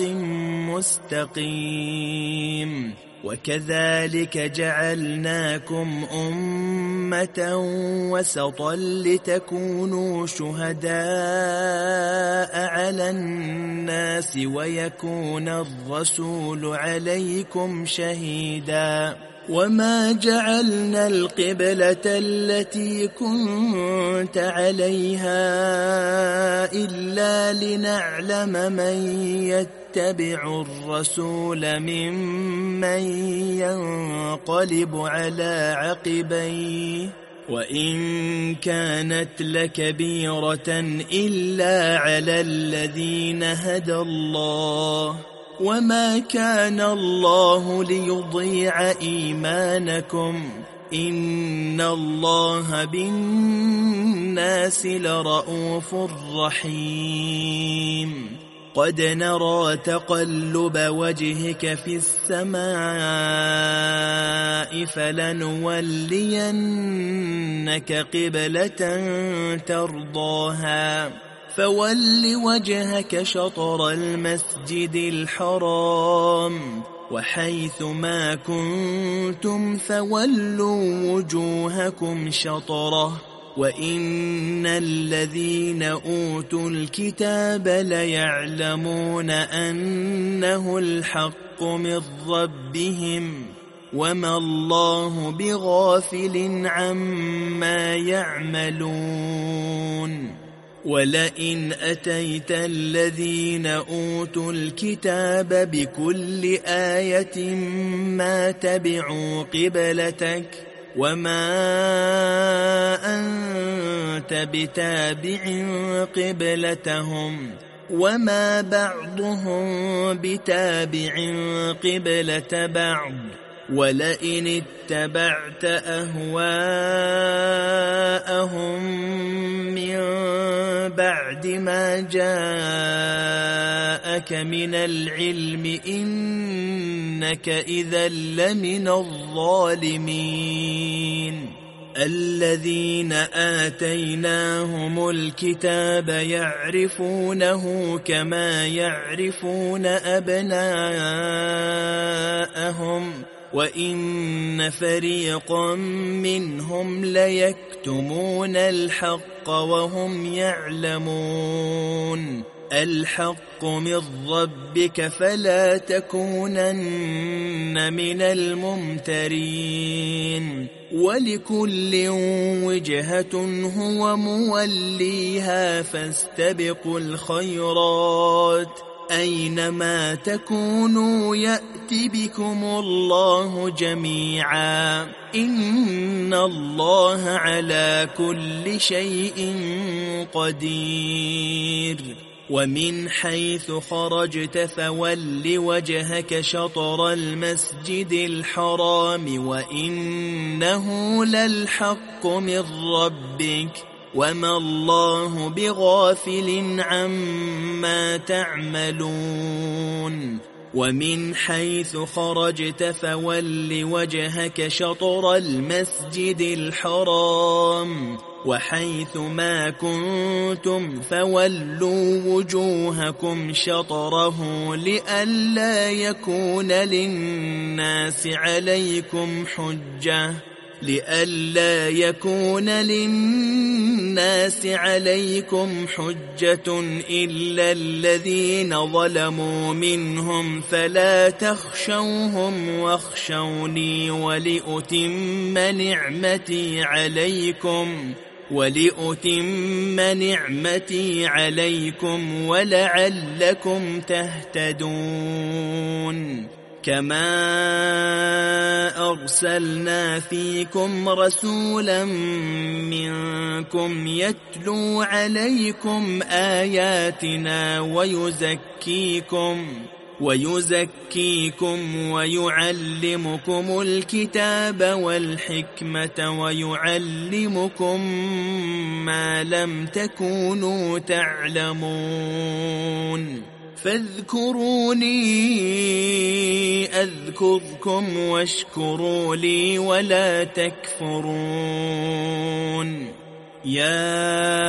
[SPEAKER 1] مستقيم وكذلك جعلناكم أمة وسطا لتكونوا شهداء على الناس ويكون الرسول عليكم شهيدا وما جعلنا القبلة التي كنت عليها إلا لنعلم من يتبع الرسول ممن ينقلب على عقبيه وإن كانت لكبيرة إلا على الذين هدى الله وما كان الله ليضيع إيمانكم إن الله بالناس لرؤوف رحيم قد نرى تقلب وجهك في السماء فلنولينك قبلة ترضاها فول وجهك شطر المسجد الحرام وحيث ما كنتم فولوا وجوهكم شطره وإن الذين أوتوا الكتاب ليعلمون أنه الحق من ربهم وما الله بغافل عما يعملون ولئن أتيت الذين أوتوا الكتاب بكل آية ما تبعوا قبلتك وما أنت بتابع قبلتهم وما بعضهم بتابع قبلة بعض ولئن اتبعت أهواءهم من بعد ما جاءك من العلم إنك إذا لمن الظالمين الذين آتيناهم الكتاب يعرفونه كما يعرفون أبناءهم وإن فريقا منهم ليكتمون الحق وهم يعلمون الحق من ربك فلا تكونن من الممترين ولكل وجهة هو موليها فاستبقوا الخيرات أينما تكونوا يأتي بكم الله جميعا إن الله على كل شيء قدير ومن حيث خرجت فول وجهك شطر المسجد الحرام وإنه للحق من ربك وما الله بغافل عما تعملون ومن حيث خرجت فول وجهك شطر المسجد الحرام وحيث ما كنتم فولوا وجوهكم شطره لئلا يكون للناس عليكم حجة إلا الذين ظلموا منهم فلا تخشوهم واخشوني ولأتم نعمتي عليكم ولعلكم تهتدون كما أرسلنا فيكم رسولا منكم يتلو عليكم آياتنا ويزكيكم ويعلمكم الكتاب والحكمة ويعلمكم ما لم تكونوا تعلمون فاذكروني أذكركم واشكروا لي ولا تكفرون يا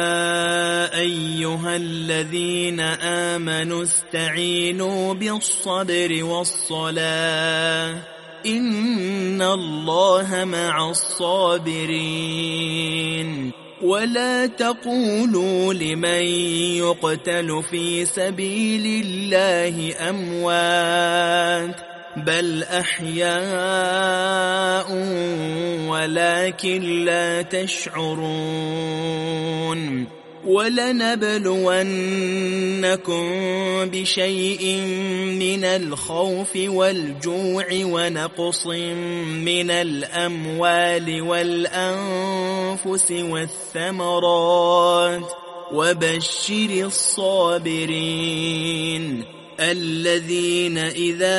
[SPEAKER 1] أيها الذين آمنوا استعينوا بالصبر والصلاة إن الله مع الصابرين ولا تقولوا لمن يقتل في سبيل الله أموات بل أحياء ولكن لا تشعرون ولنبلونكم بشيء من الخوف والجوع ونقص من الأموال والأنفس والثمرات وبشر الصابرين الذين إذا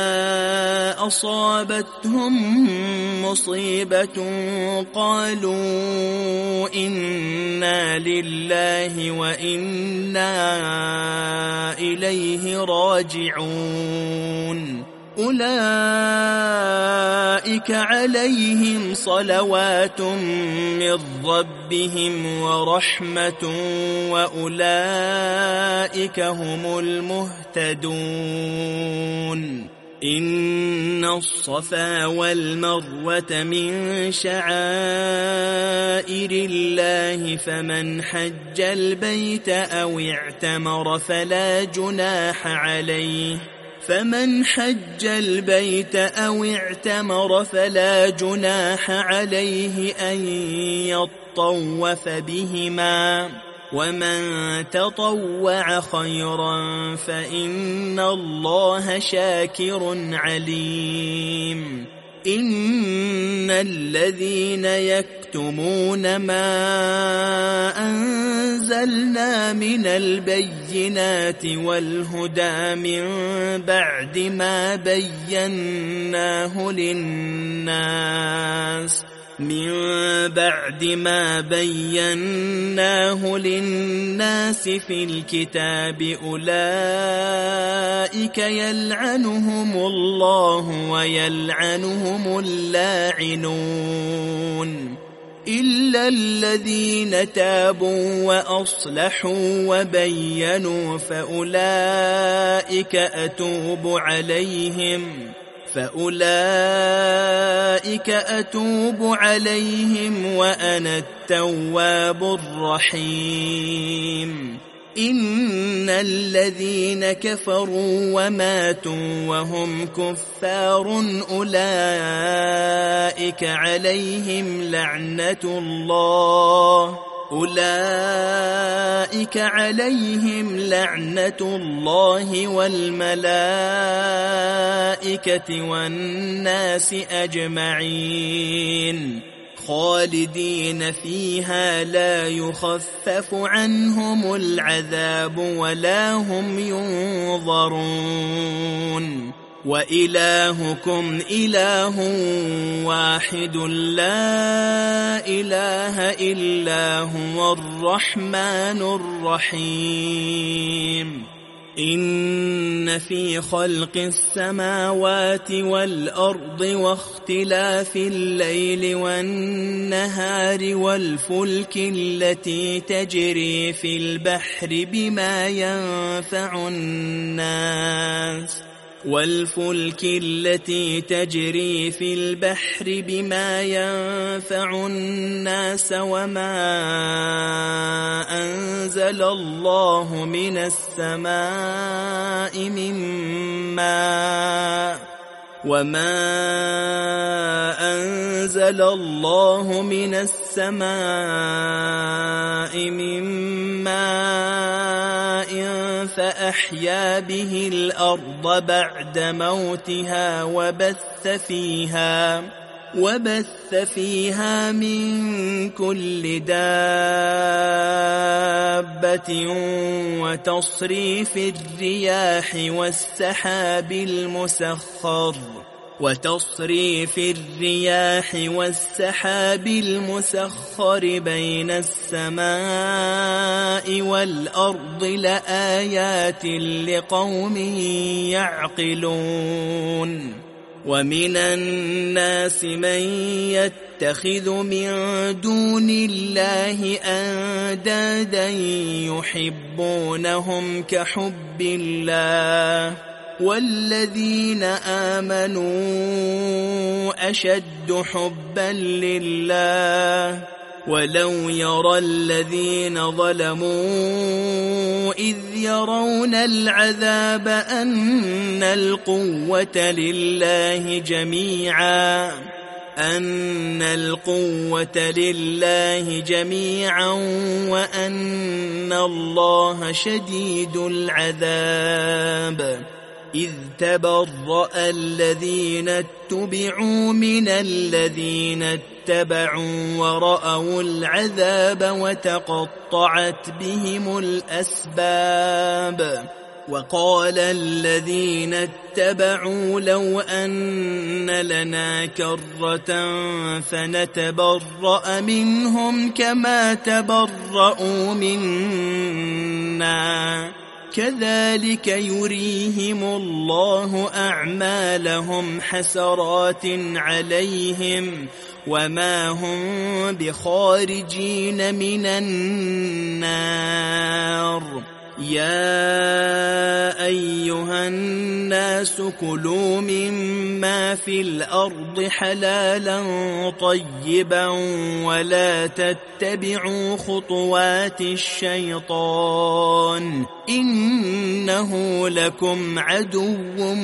[SPEAKER 1] أصابتهم مصيبة قالوا إنا لله وإنا إليه راجعون أولئك عليهم صلوات من ربهم ورحمة وأولئك هم المهتدون إن الصفا والمروة من شعائر الله فمن حج البيت أو اعتمر فلا جناح عليه أن يطوف بهما ومن تطوع خيرا فإن الله شاكر عليم إن الذين يكتمون ما أنزلنا من البينات والهدى من بعد ما بيناه للناس في الكتاب أولئك يلعنهم الله ويلعنهم اللاعنون إلا الذين تابوا وأصلحوا وبينوا فأولئك أتوب عليهم وأنا التواب الرحيم إن الذين كفروا وماتوا وهم كفار أولئك عليهم لعنة الله والملائكة والناس أجمعين خالدين فيها لا يخفف عنهم العذاب ولا هم ينظرون وإلهكم إله واحد لا إله إلا هو الرحمن الرحيم إن في خلق السماوات والأرض واختلاف الليل والنهار والفلك التي تجري في البحر بما ينفع الناس وما أنزل الله من السماء من ماء فأحيا به الأرض بعد موتها وبث فيها من كل دابة وتصريف الرياح والسحاب المسخر بين السماء والأرض لآيات لقوم يعقلون ومن الناس من يتخذ من دون الله أندادا يحبونهم كحب الله والذين آمنوا أشد حبا لله ولو يرى الذين ظلموا إذ يرون العذاب أن القوة لله جميعا وأن الله شديد العذاب إذ تبرأ الذين اتبعوا من الذين اتبعوا ورأوا العذاب وتقطعت بهم الأسباب وقال الذين اتبعوا لو أن لنا كرة فنتبرأ منهم كما تبرأوا منا كذلك يريهم الله أعمالهم حسرات عليهم وما هم بخارجين من النار يا أيها الناس كلوا مما في الأرض حلالا طيبا ولا تتبعوا خطوات الشيطان إنه لكم عدو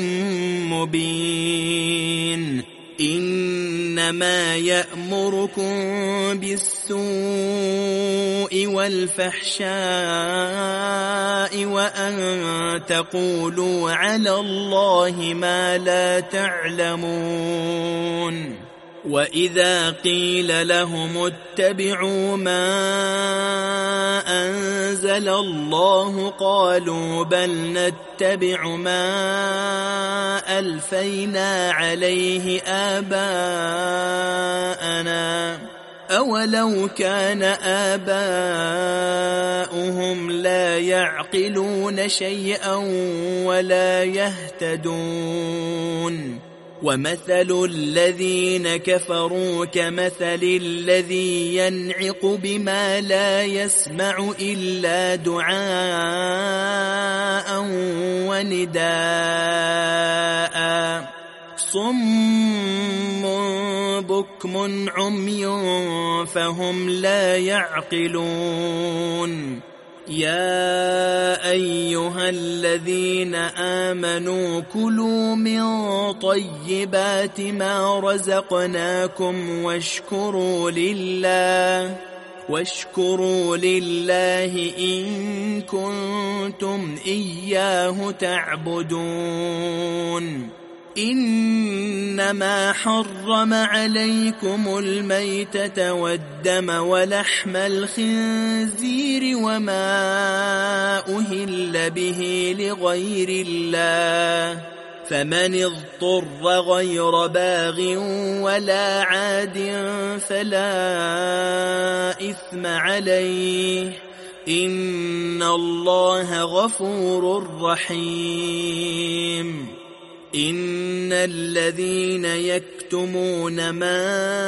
[SPEAKER 1] مبين إنما يأمركم بالسوء والفحشاء وأن تقولوا على الله ما لا تعلمون وإذا قيل لهم اتبعوا ما أنزل الله قالوا بل نتبع ما ألفينا عليه آباءنا أولو كان آباؤهم لا يعقلون شيئا ولا يهتدون ومثل الذين كفروا كمثل الذي ينعق بما لا يسمع إلا دعاء ونداء صم بكم عمي فهم لا يعقلون يا أيها الذين آمنوا كلوا من طيبات ما رزقناكم واشكروا لله إن كنتم إياه تعبدون. إنما حرم عليكم الميتة والدم ولحم الخنزير وما أهل به لغير الله، فمن اضطر غير باغ ولا عاد فلا إثم عليه، إن الله غفور رحيم. إن الذين يكتمون ما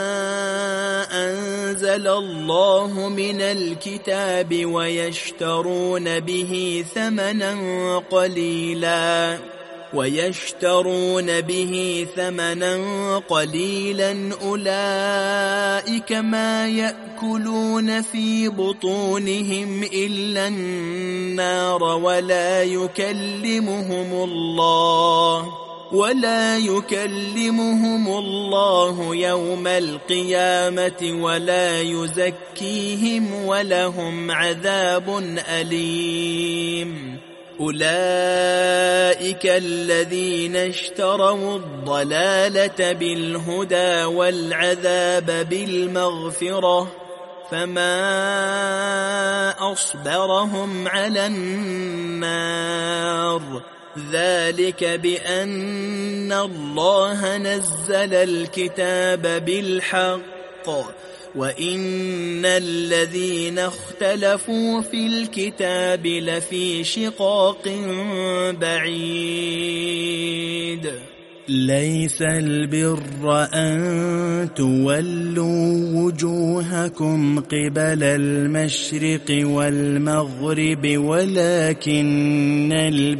[SPEAKER 1] أنزل الله من الكتاب ويشترون به ثمنا قليلا أولئك ما يأكلون في بطونهم إلا النار ولا يكلمهم الله يوم القيامة ولا يزكيهم ولهم عذاب أليم. أولئك الذين اشتروا الضلالة بالهدى والعذاب بالمغفرة، فما أصبرهم على النار، ذلك بأن الله نزل الكتاب بالحق وإن الذين اختلفوا في الكتاب لفي شقاق بعيد. ليس البر أن تولوا وجوهكم قبل المشرق والمغرب ولكن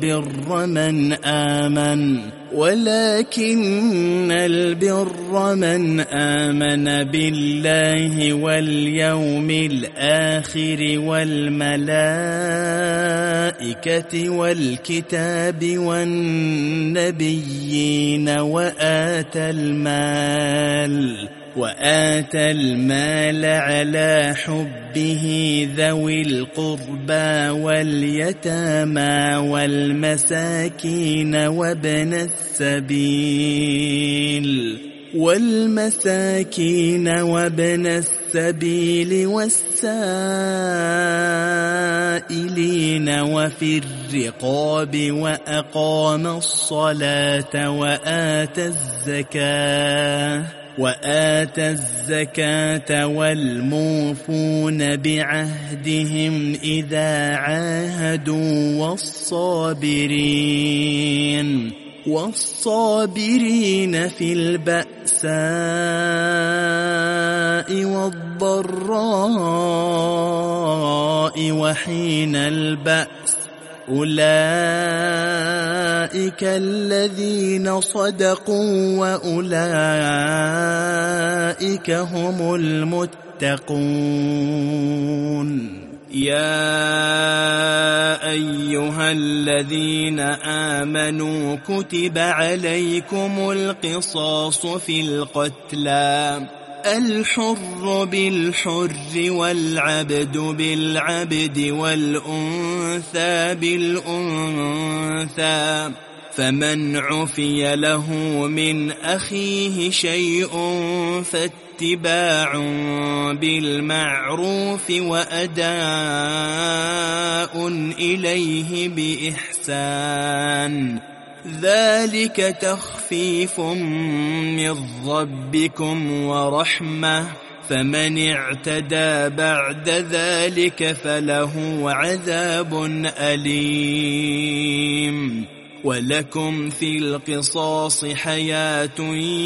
[SPEAKER 1] البر من آمن بالله واليوم الآخر والملائكة والكتاب والنبيين وآتى المال على حبه ذوي القربى واليتامى والمساكين وابن السبيل والسائلين وفي الرقاب وأقام الصلاة وآتى الزكاة والموفون بعهدهم إذا عاهدوا والصابرين في البأساء والضراء وحين البأس، أولئك الذين صدقوا وأولئك هم المتقون. يا أيها الذين آمنوا كتب عليكم القصاص في القتلى، الحر بالحر والعبد بالعبد والأنثى بالأنثى، فمن عفي له من أخيه شيء فاتباع بالمعروف وأداء إليه بإحسان، ذلك تخفيف من ربكم ورحمة، فمن اعتدى بعد ذلك فله عذاب أليم. ولكم في القصاص حياة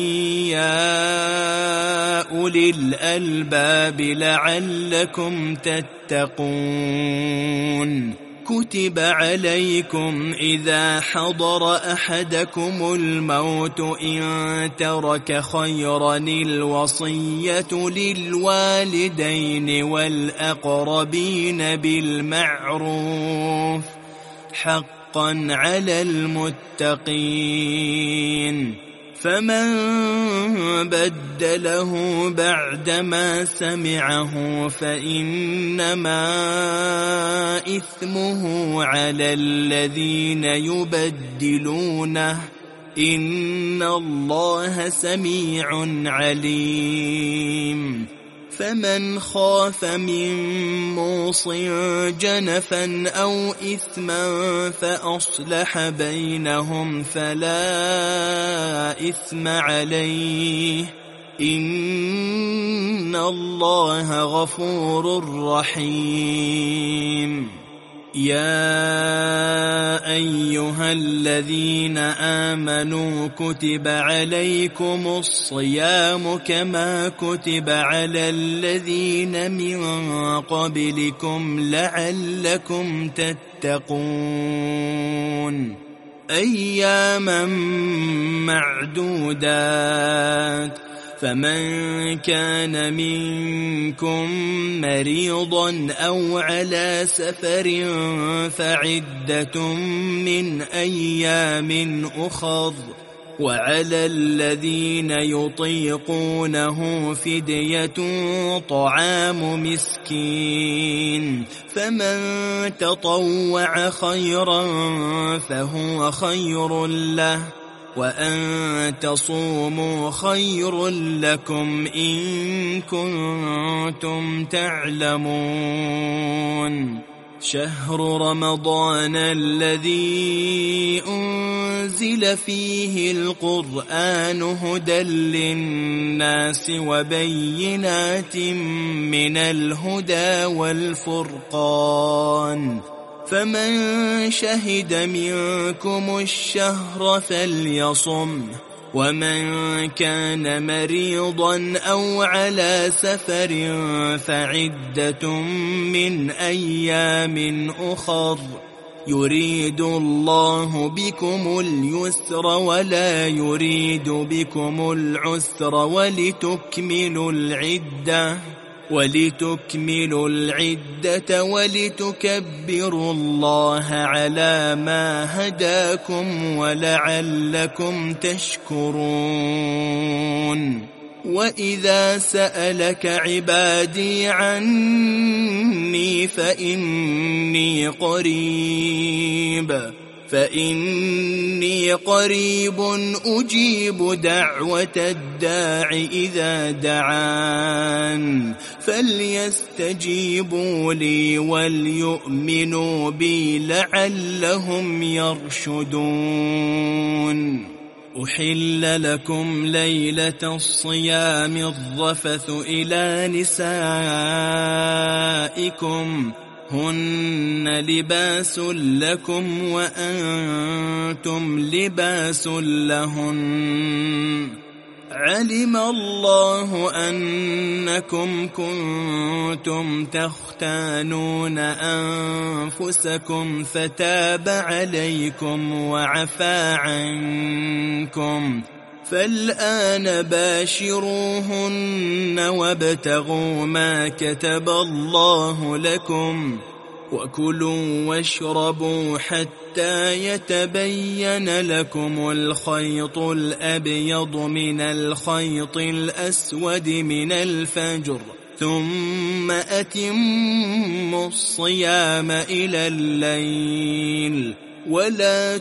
[SPEAKER 1] يا أولي الألباب لعلكم تتقون. كتب عليكم إذا حضر أحدكم الموت إن ترك خيرا الوصية للوالدين والأقربين بالمعروف حقا على المتقين فمن بدله بعدما سمعه فإنما إثمه على الذين يبدلونه إن الله سميع عليم فمن خاف من موص جنفا أو إثما فأصلح بينهم فلا إثم عليه إن الله غفور رحيم يا أيها الذين آمنوا كتب عليكم الصيام كما كتب على الذين من قبلكم لعلكم تتقون أياما معدودات فمن كان منكم مريضا أو على سفر فعدة من أيام أخر وعلى الذين يطيقونه فدية طعام مسكين فمن تطوع خيرا فهو خير له وأن تصوموا خير لكم إن كنتم تعلمون شهر رمضان الذي أنزل فيه القرآن هدى للناس وبينات من الهدى والفرقان فمن شهد منكم الشهر فليصم ومن كان مريضا أو على سفر فعدة من أيام أخر يريد الله بكم اليسر ولا يريد بكم العسر ولتكملوا العدة ولتكبروا الله على ما هداكم ولعلكم تشكرون وإذا سألك عبادي عني فإني قريب أجيب دعوة الداع إذا دعان فليستجيبوا لي وليؤمنوا بي لعلهم يرشدون أحل لكم ليلة الصيام الرفث إلى نسائكم هن لباس لكم وأنتم لباس لهن علم الله أنكم كنتم تختانون أنفسكم فتاب عليكم وعفى عنكم فالآن باشروهن وابتغوا ما كتب الله لكم وكلوا واشربوا حتى يتبين لكم الخيط الأبيض من الخيط الأسود من الفجر ثم أتموا الصيام إلى الليل ولا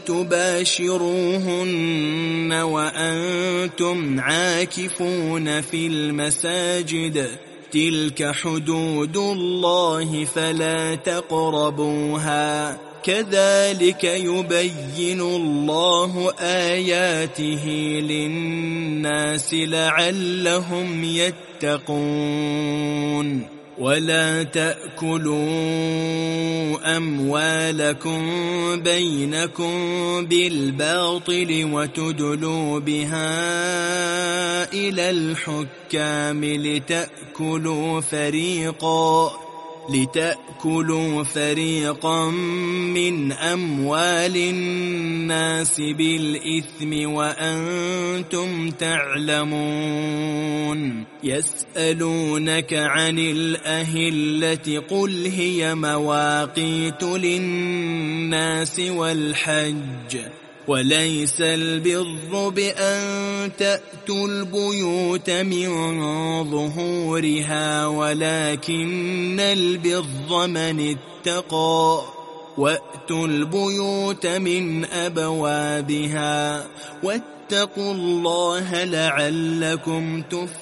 [SPEAKER 1] تباشروهن وأنتم عاكفون في المساجد تلك حدود الله فلا تقربوها كذلك يبين الله آياته للناس لعلهم يتقون ولا تأكلوا أموالكم بينكم بالباطل وتدلوا بها إلى الحكام لتأكلوا فريقا من أموال الناس بالإثم وأنتم تعلمون يسألونك عن الأهلة قل هي مواقيت للناس والحج وليس البر بأن تأتوا البيوت من ظهورها ولكن البر من اتقى وأتوا البيوت من أبوابها واتقوا الله لعلكم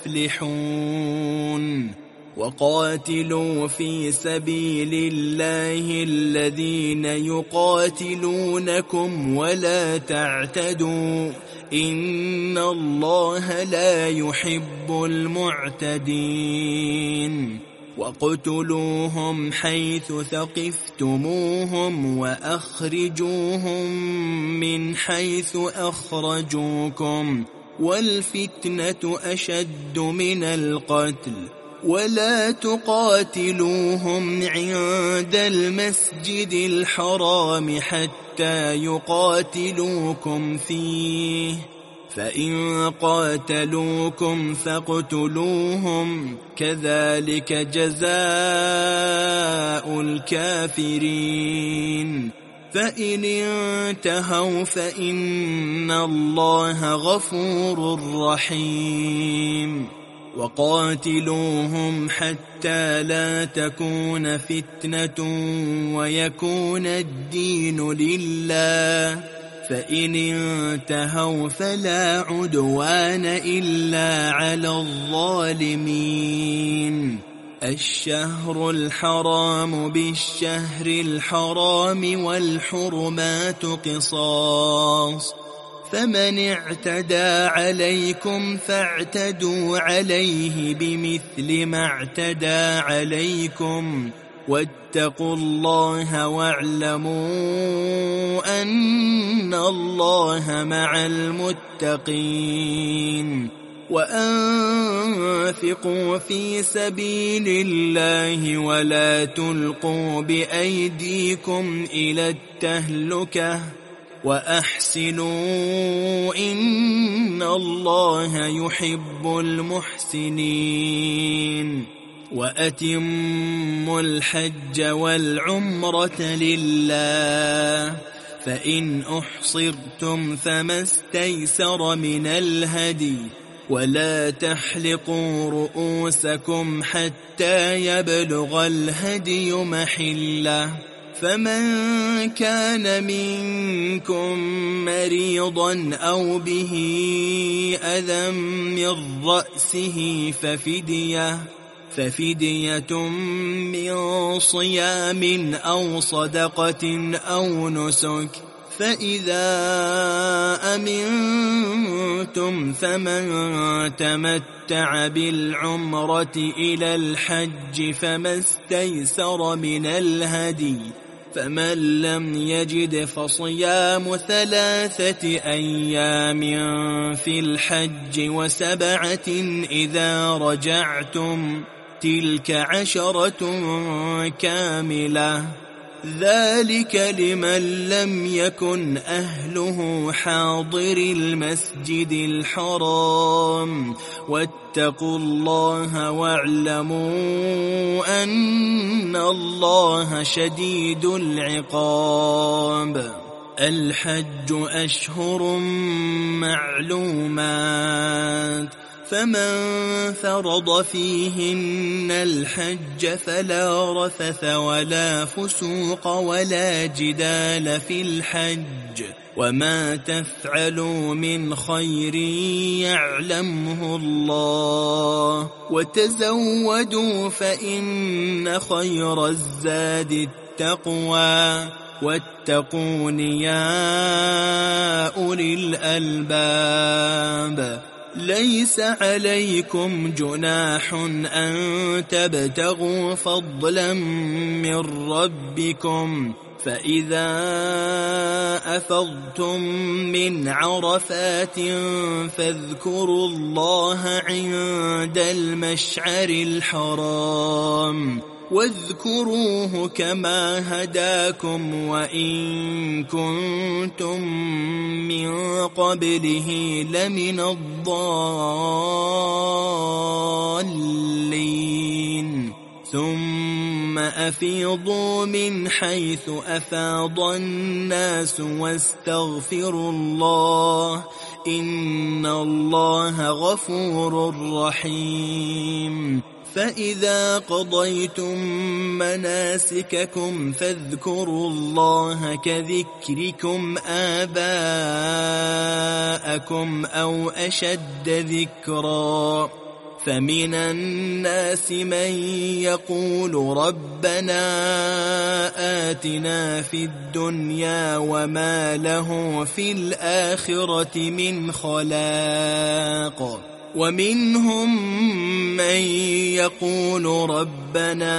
[SPEAKER 1] تفلحون وقاتلوا في سبيل الله الذين يقاتلونكم ولا تعتدوا إن الله لا يحب المعتدين وقتلوهم حيث ثقفتموهم وأخرجوهم من حيث أخرجوكم والفتنة أشد من القتل ولا تقاتلوهم عند المسجد الحرام حتى يقاتلوكم فيه فإن قاتلوكم فاقتلوهم كذلك جزاء الكافرين فإن انتهوا فإن الله غفور رحيم وقاتلوهم حتى لا تكون فتنة ويكون الدين لله فإن انتهوا فلا عدوان إلا على الظالمين الشهر الحرام بالشهر الحرام والحرمات قصاص فمن اعتدى عليكم فاعتدوا عليه بمثل ما اعتدى عليكم واتقوا الله واعلموا أن الله مع المتقين وأنفقوا في سبيل الله ولا تلقوا بأيديكم إلى التهلكة وأحسنوا إن الله يحب المحسنين وأتموا الحج والعمرة لله فإن أحصرتم فما استيسر من الهدي ولا تحلقوا رؤوسكم حتى يبلغ الهدي محله فمن كان منكم مريضا أو به أذى من رأسه ففدية من صيام أو صدقة أو نسك فإذا أمنتم فمن تمتع بالعمرة إلى الحج فما استيسر من الهدي فمن لم يجد فصيام 3 أيام في الحج و7 إذا رجعتم تلك 10 كاملة ذلك لمن لم يكن أهله حاضر المسجد الحرام واتقوا الله واعلموا أن الله شديد العقاب الحج أشهر معلومات فمن فرض فيهن الحج فلا رفث ولا فسوق ولا جدال في الحج وما تفعلوا من خير يعلمه الله وتزودوا فإن خير الزاد التقوى واتقون يا أولي الألباب ليس عليكم جناح أن تبتغوا فضلا من ربكم فإذا أفضتم من عرفات فاذكروا الله عند المشعر الحرام واذكروه كما هداكم وإن كنتم من قبله لمن الضالين ثم أفيضوا من حيث أفاض الناس واستغفروا الله إن الله غفور رحيم فإذا قضيتم مناسككم فاذكروا الله كذكركم آباءكم أو أشد ذكرا فمن الناس من يقول ربنا آتنا في الدنيا وما له في الآخرة من خلاق ومنهم من يقول ربنا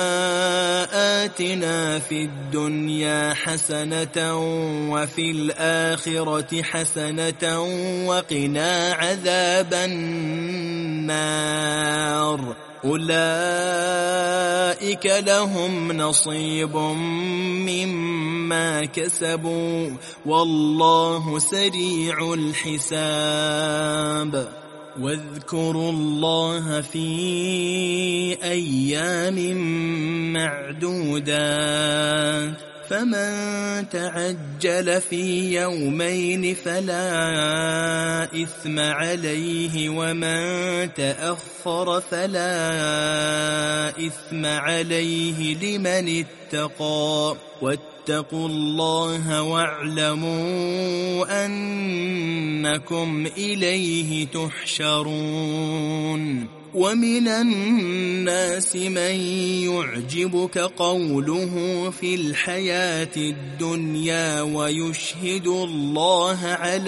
[SPEAKER 1] آتنا في الدنيا حسنة وفي الآخرة حسنة وقنا عذاب النار أولئك لهم نصيب مما كسبوا والله سريع الحساب واذكروا الله في أيام معدودات فمن تعجل في يومين فلا إثم عليه ومن تأخر فلا إثم عليه لمن اتقى واتقوا الله واعلموا أنكم إليه تحشرون ومن الناس من يعجبك قوله في الحياة الدنيا ويشهد الله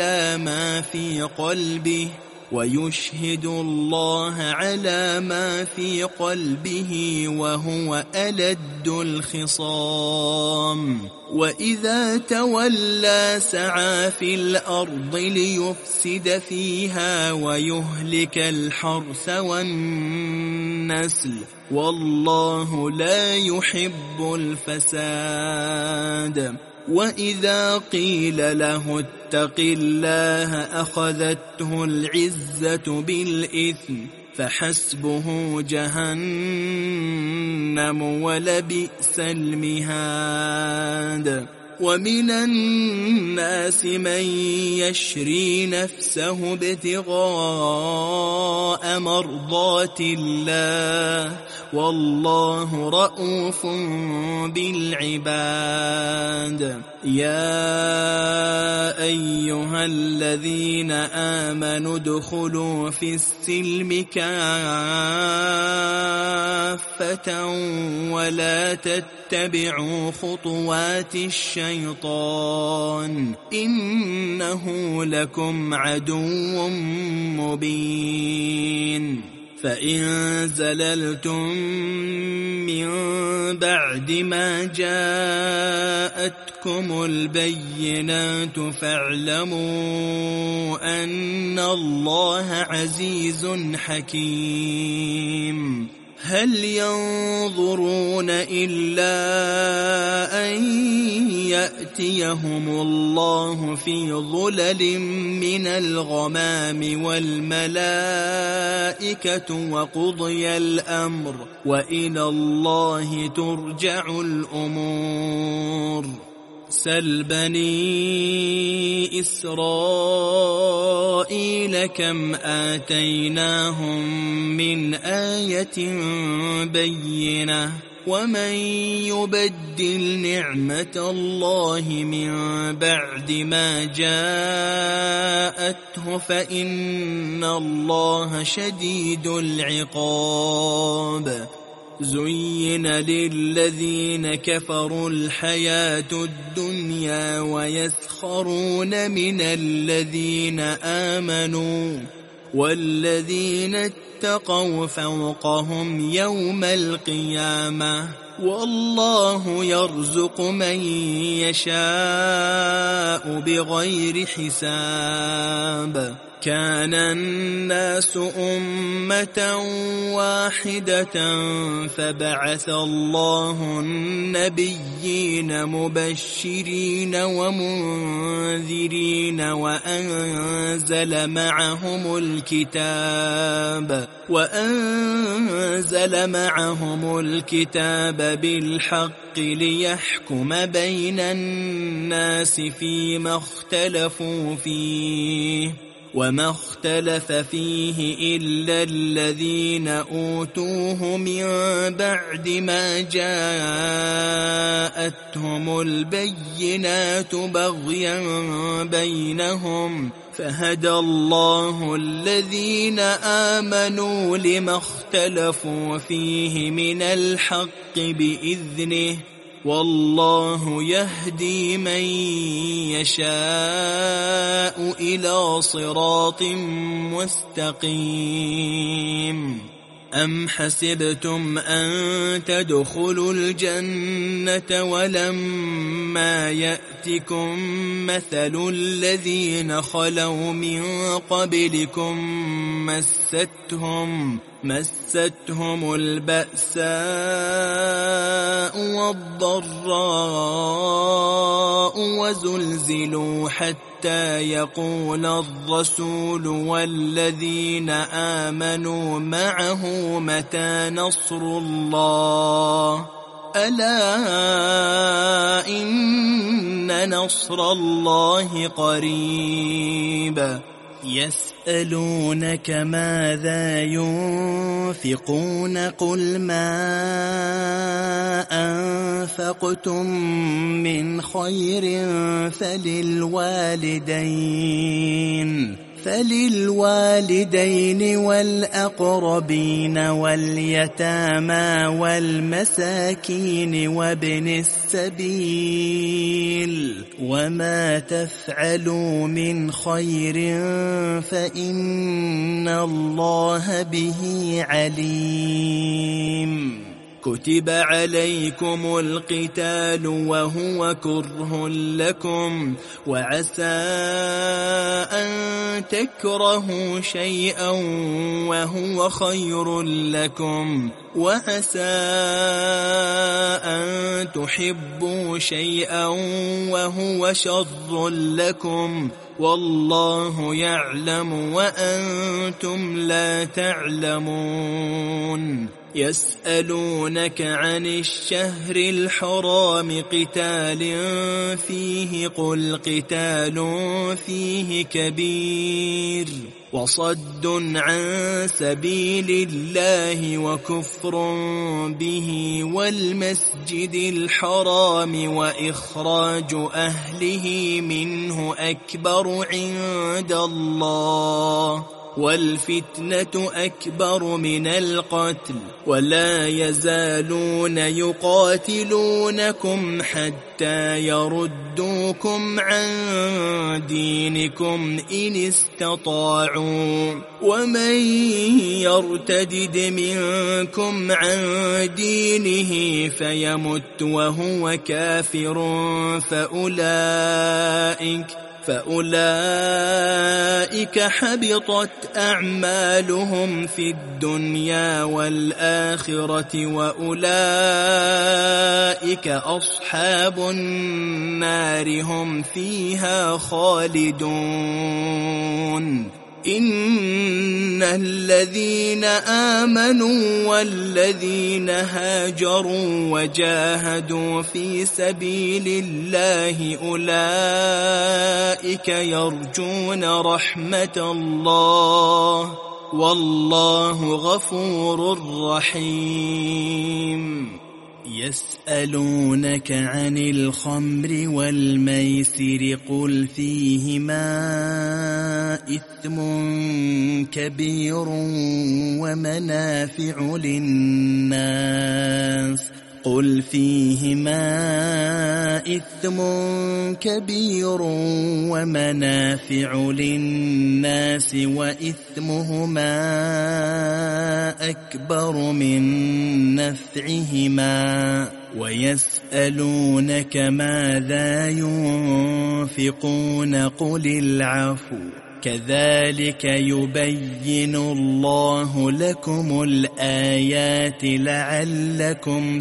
[SPEAKER 1] على ما في قلبه وهو ألد الخصام وإذا تولى سعى في الأرض ليفسد فيها ويهلك الحرث والنسل والله لا يحب الفساد وإذا قيل له اتق الله أخذته العزة بالإثم فحسبه جهنم ولبئس المهاد ومن الناس من يشري نفسه ابتغاء مرضات الله والله رؤوف بالعباد يا أيها الذين آمنوا ادخلوا في السلم كافة ولا تتبعوا خطوات الشيطان إنه لكم عدو مبين فإن زللتم من بعد ما جاءتكم البينات فاعلموا أن الله عزيز حكيم هل ينظرون إلا أن يأتيهم الله في ظلل من الغمام والملائكة وقضي الأمر وإلى الله ترجع الأمور سل بني إسرائيل كم آتيناهم من آية بينة ومن يبدل نعمة الله من بعد ما جاءته فإن الله شديد العقاب زين للذين كفروا الحياة الدنيا ويسخرون من الذين آمنوا والذين اتقوا فوقهم يوم القيامة والله يرزق من يشاء بغير حساب كان الناس أمة واحدة فبعث الله النبيين مبشرين ومنذرين وأنزل معهم الكتاب بالحق ليحكم بين الناس فيما اختلفوا فيه وما اختلف فيه إلا الذين أوتوه من بعد ما جاءتهم البينات بغيا بينهم فهدى الله الذين آمنوا لما اختلفوا فيه من الحق بإذنه والله يهدي من يشاء إلى صراط مستقيم أم حسبتم أن تدخلوا الجنة ولما يأتكم مثل الذين خلوا من قبلكم مستهم البأساء والضراء وزلزلوا حتى يقول الرسول والذين آمنوا معه متى نصر الله ألا إن نصر الله قريب يسألونك ماذا ينفقون قل ما أنفقتم من خير فللوالدين والأقربين واليتامى والمساكين وابن السبيل وما تفعلوا من خير فإن الله به عليم كتب عليكم القتال وهو كره لكم وعسى أن تكرهوا شيئا وهو خير لكم وعسى أن تحبوا شيئا وهو شر لكم والله يعلم وأنتم لا تعلمون يسألونك عن الشهر الحرام قتال فيه قل قتال فيه كبير وصد عن سبيل الله وكفر به والمسجد الحرام وإخراج أهله منه أكبر عند الله والفتنة أكبر من القتل ولا يزالون يقاتلونكم حتى يردوكم عن دينكم إن استطاعوا ومن يرتدد منكم عن دينه فيمت وهو كافر فأولئك حبطت أعمالهم في الدنيا والآخرة وأولئك أصحاب النار هم فيها خالدون إن الذين آمنوا والذين هاجروا وجاهدوا في سبيل الله أولئك يرجون رحمة الله والله غفور رحيم يسألونك عن الخمر والميسر قل فيهما إثم كبير ومنافع للناس وإثمهما أكبر من نفعهما ويسألونك ماذا ينفقون قل العفو كذلك يبين الله لكم الآيات لعلكم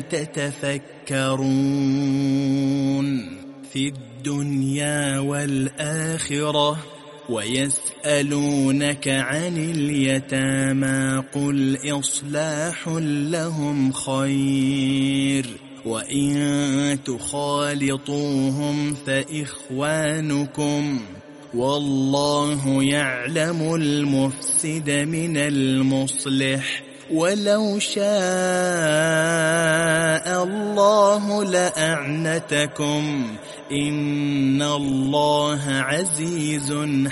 [SPEAKER 1] تتفكرون في الدنيا والآخرة. ويسألونك عن اليتامى قل إصلاح لهم خير وإن تخالطوهم فإخوانكم والله يعلم المفسد من المصلح ولو شاء الله لأعنتكم إن الله عزيز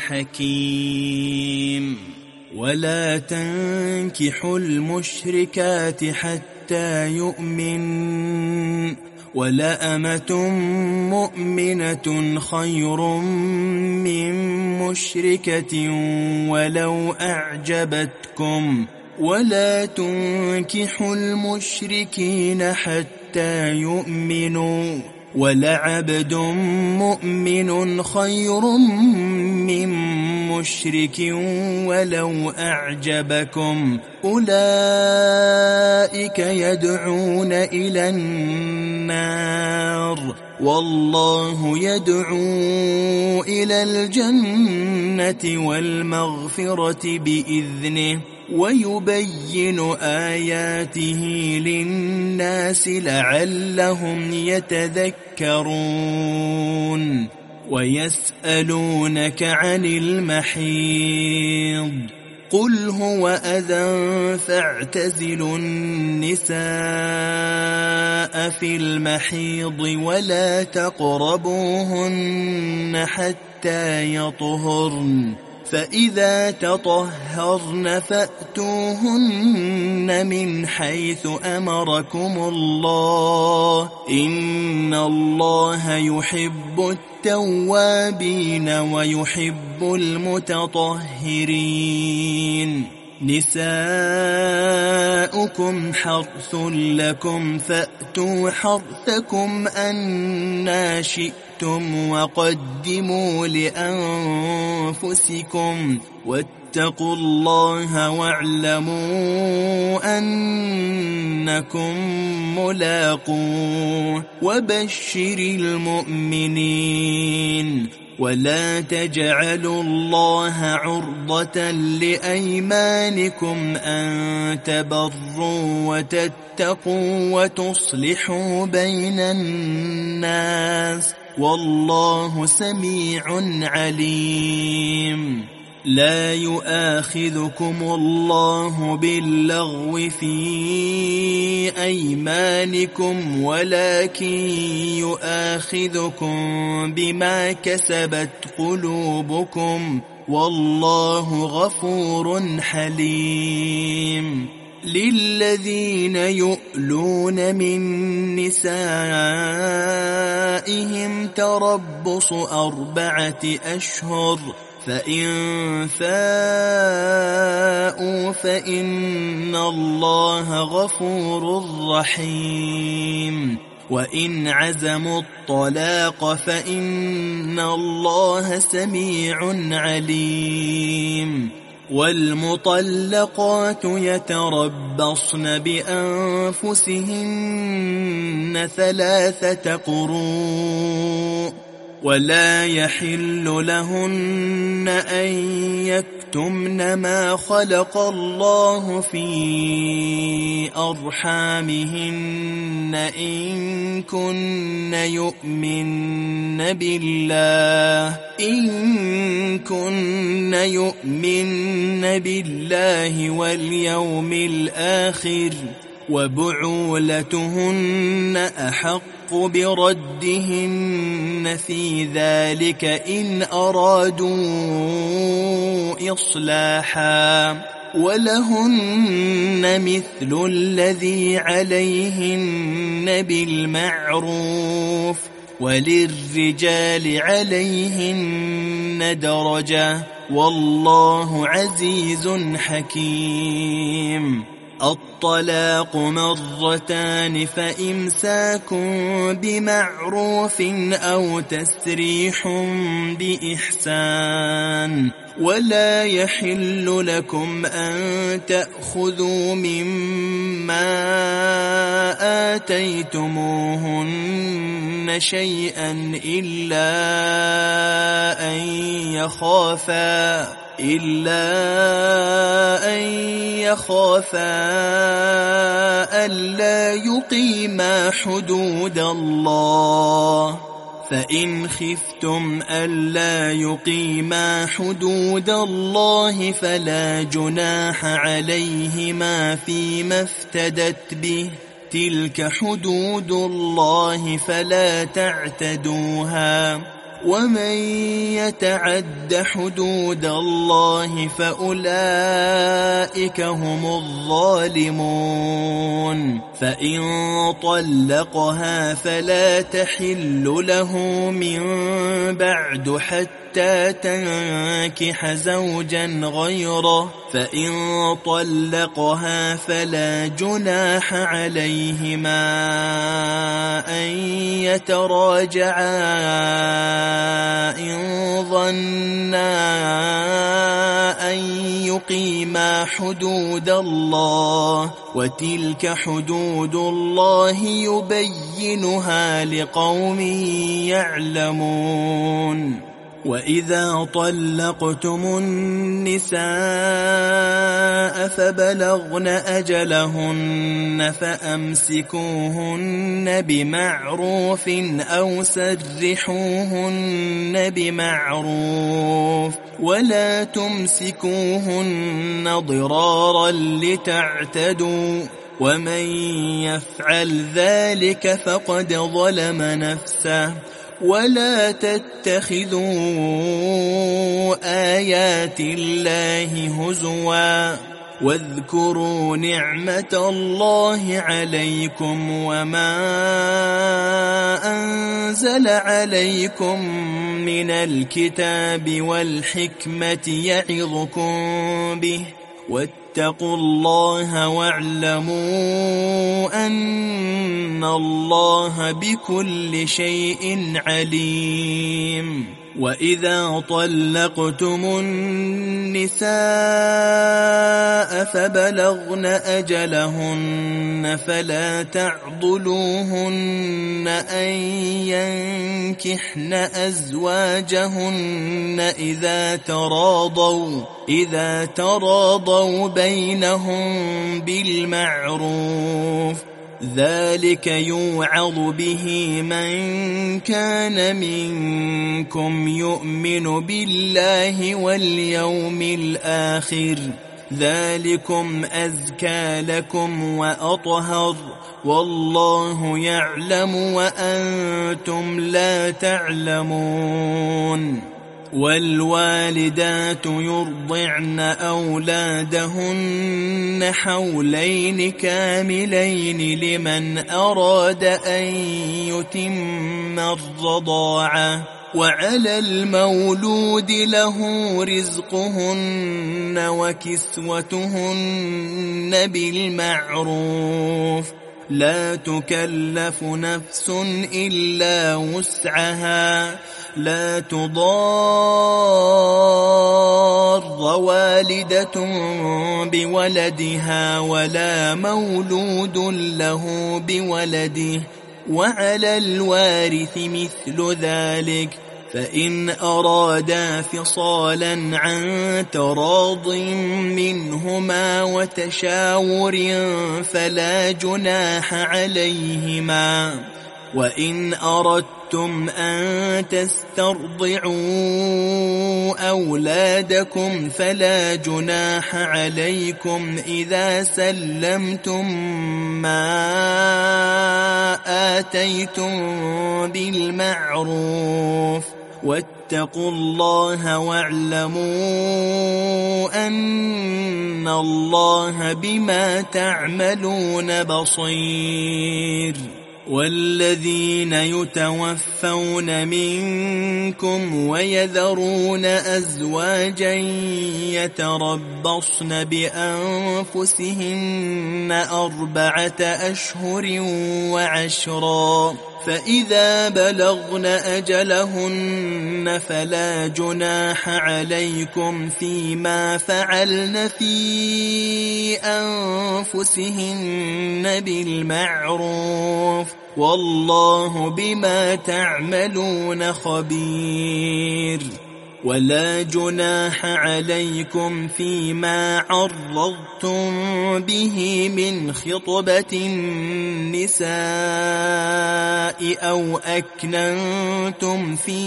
[SPEAKER 1] حكيم. ولا تنكحوا المشركات حتى يؤمن ولأمة مؤمنة خير من مشركة ولو أعجبتكم ولا تنكحوا المشركين حتى يؤمنوا ولعبد مؤمن خير من مشرك ولو أعجبكم أولئك يدعون إلى النار والله يدعو إلى الجنة والمغفرة بإذنه ويبين آياته للناس لعلهم يتذكرون. ويسألونك عن المحيض قل هو أذى فاعتزلوا النساء في المحيض ولا تقربوهن حتى يطهرن فإذا تطهرن فأتوهن من حيث أمركم الله إن الله يحب التوابين ويحب المتطهرين. نساؤكم حرث لكم فأتوا حرثكم أنى شئتم وقدموا لأنفسكم واتقوا الله واعلموا أنكم ملاقوه وبشر المؤمنين. ولا تجعلوا الله عرضة لأيمانكم أن تبروا وتتقوا وتصلحوا بين الناس والله سميع عليم. لا يؤاخذكم الله باللغو في أيمانكم ولكن يؤاخذكم بما كسبت قلوبكم والله غفور حليم. للذين يؤلون من نسائهم تربص 4 أشهر فإن فاءوا فإن الله غفور رحيم. وإن عزموا الطلاق فإن الله سميع عليم. والمطلقات يتربصن بأنفسهن 3 قروء ولا يحل لهن أن يكتمن ما خلق الله في أرحامهن إن كن يؤمن بالله واليوم الآخر وبعولتهن أحق بردهن في ذلك إن أرادوا إصلاحا ولهن مثل الذي عليهن بالمعروف وللرجال عليهن درجة والله عزيز حكيم. الطلاق مرتان فإمساك بمعروف أو تسريح بإحسان ولا يحل لكم أن تأخذوا مما آتيتموهن شيئا إلا أن يخافا ألا يقيما حدود الله فإن خفتم ألا يقيما حدود الله فلا جناح عليهما فيما افتدت به تلك حدود الله فلا تعتدوها ومن يتعد حدود الله فأولئك هم الظالمون فإن طلقها فلا تحل له من بعد حتى تنكح زوجا غيره فإن طلقها فلا جناح عليهما أن يتراجعا إن ظنا أن يقيما حدود الله وتلك حدود الله يبينها لقوم يعلمون وإذا طلقتم النساء فبلغن أجلهن فأمسكوهن بمعروف أو سرحوهن بمعروف ولا تمسكوهن ضرارا لتعتدوا ومن يفعل ذلك فقد ظلم نفسه ولا تتخذوا آيات الله هزوا واذكروا نعمة الله عليكم وما أنزل عليكم من الكتاب والحكمة يعظكم به واتقوا الله واعلموا أن الله بكل شيء عليم وإذا طلقتم النساء فبلغن أجلهن فلا تعضلوهن أن ينكحن أزواجهن إذا تراضوا بينهم بالمعروف ذلك يوعظ به من كان منكم يؤمن بالله واليوم الآخر ذلكم أزكى لكم وأطهر والله يعلم وأنتم لا تعلمون والوالدات يرضعن أولادهن حولين كاملين لمن أراد أن يتم الرضاعة وعلى المولود له رزقهن وكسوتهن بالمعروف لا تكلف نفس إلا وسعها لا تضار والدة بولدها ولا مولود له بولده وعلى الوارث مثل ذلك فإن أرادا فصالا عن تراض منهما وتشاور فلا جناح عليهما وإن أردتم أن تسترضعوا أولادكم فلا جناح عليكم إذا سلمتم ما آتيتم بالمعروف واتقوا الله واعلموا أن الله بما تعملون بصير والذين يتوفون منكم ويذرون أزواجا يتربصن بأنفسهن 4 أشهر وعشرا، فإذا بلغن أجلهن فلا جناح عليكم فيما فعلن في أنفسهن بالمعروف، والله بما تعملون خبير. ولا جناح عليكم فيما عرضتم به من خطبة النساء أو أكننتم في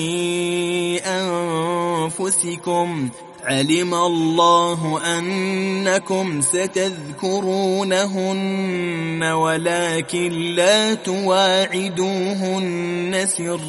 [SPEAKER 1] أنفسكم، علم الله أنكم ستذكرونهن ولكن لا تواعدوهن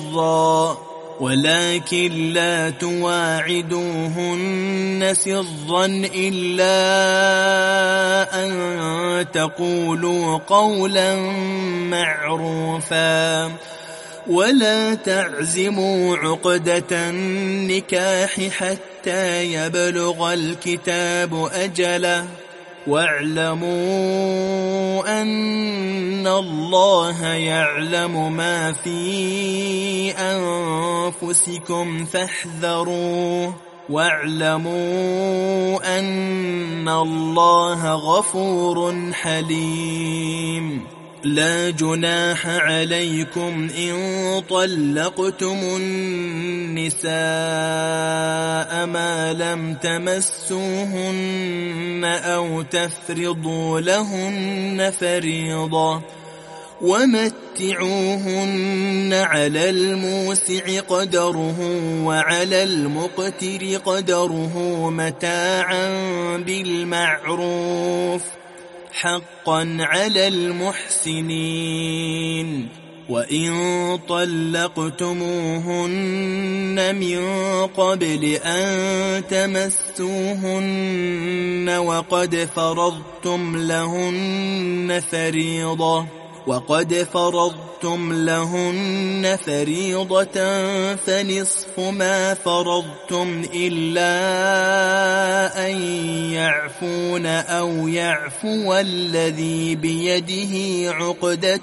[SPEAKER 1] سرا إلا أن تقولوا قولا معروفا، ولا تعزموا عقدة النكاح حتى يبلغ الكتاب أجله، واعلموا أن الله يعلم ما في أنفسكم فاحذروه، واعلموا أن الله غفور حليم. لا جناح عليكم إن طلقتم النساء ما لم تمسوهن أو تفرضوا لهن فريضة، ومتعوهن على الموسع قدره وعلى المقتر قدره متاعا بالمعروف، حقا على المحسنين. وإن طلقتموهن من قبل أن تمسوهن وقد فرضتم لهن فريضة فنصف ما فرضتم إلا أن يعفون أو يعفو الذي بيده عقدة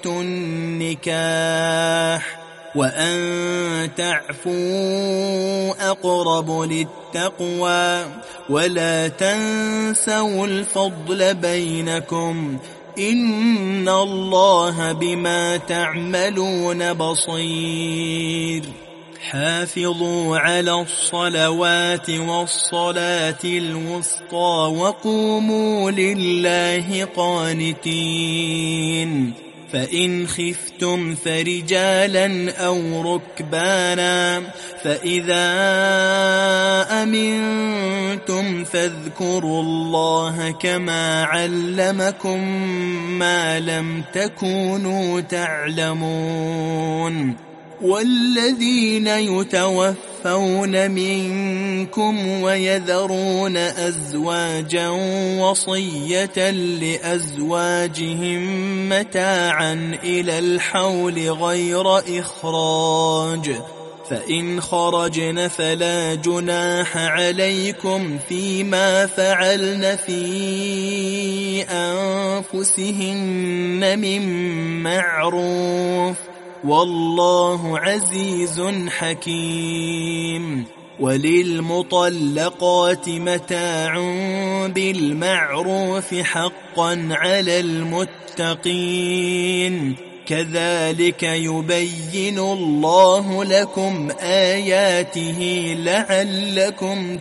[SPEAKER 1] النكاح، وأن تعفوا أقرب للتقوى، ولا تنسوا الفضل بينكم، إن الله بما تعملون بصير. حافظوا على الصلوات والصلاة الوسطى وقوموا لله قانتين. فإن خفتم فرجالا أو ركبانا، فإذا أمنتم فاذكروا الله كما علمكم ما لم تكونوا تعلمون. والذين يتوفون منكم ويذرون أزواجا وصية لأزواجهم متاعا إلى الحول غير إخراج، فإن خرجن فلا جناح عليكم فيما فعلن في أنفسهن من معروف، والله عزيز حكيم. وللمطلقات متاع بالمعروف حقا على المتقين، كذلك يبين الله لكم آياته لعلكم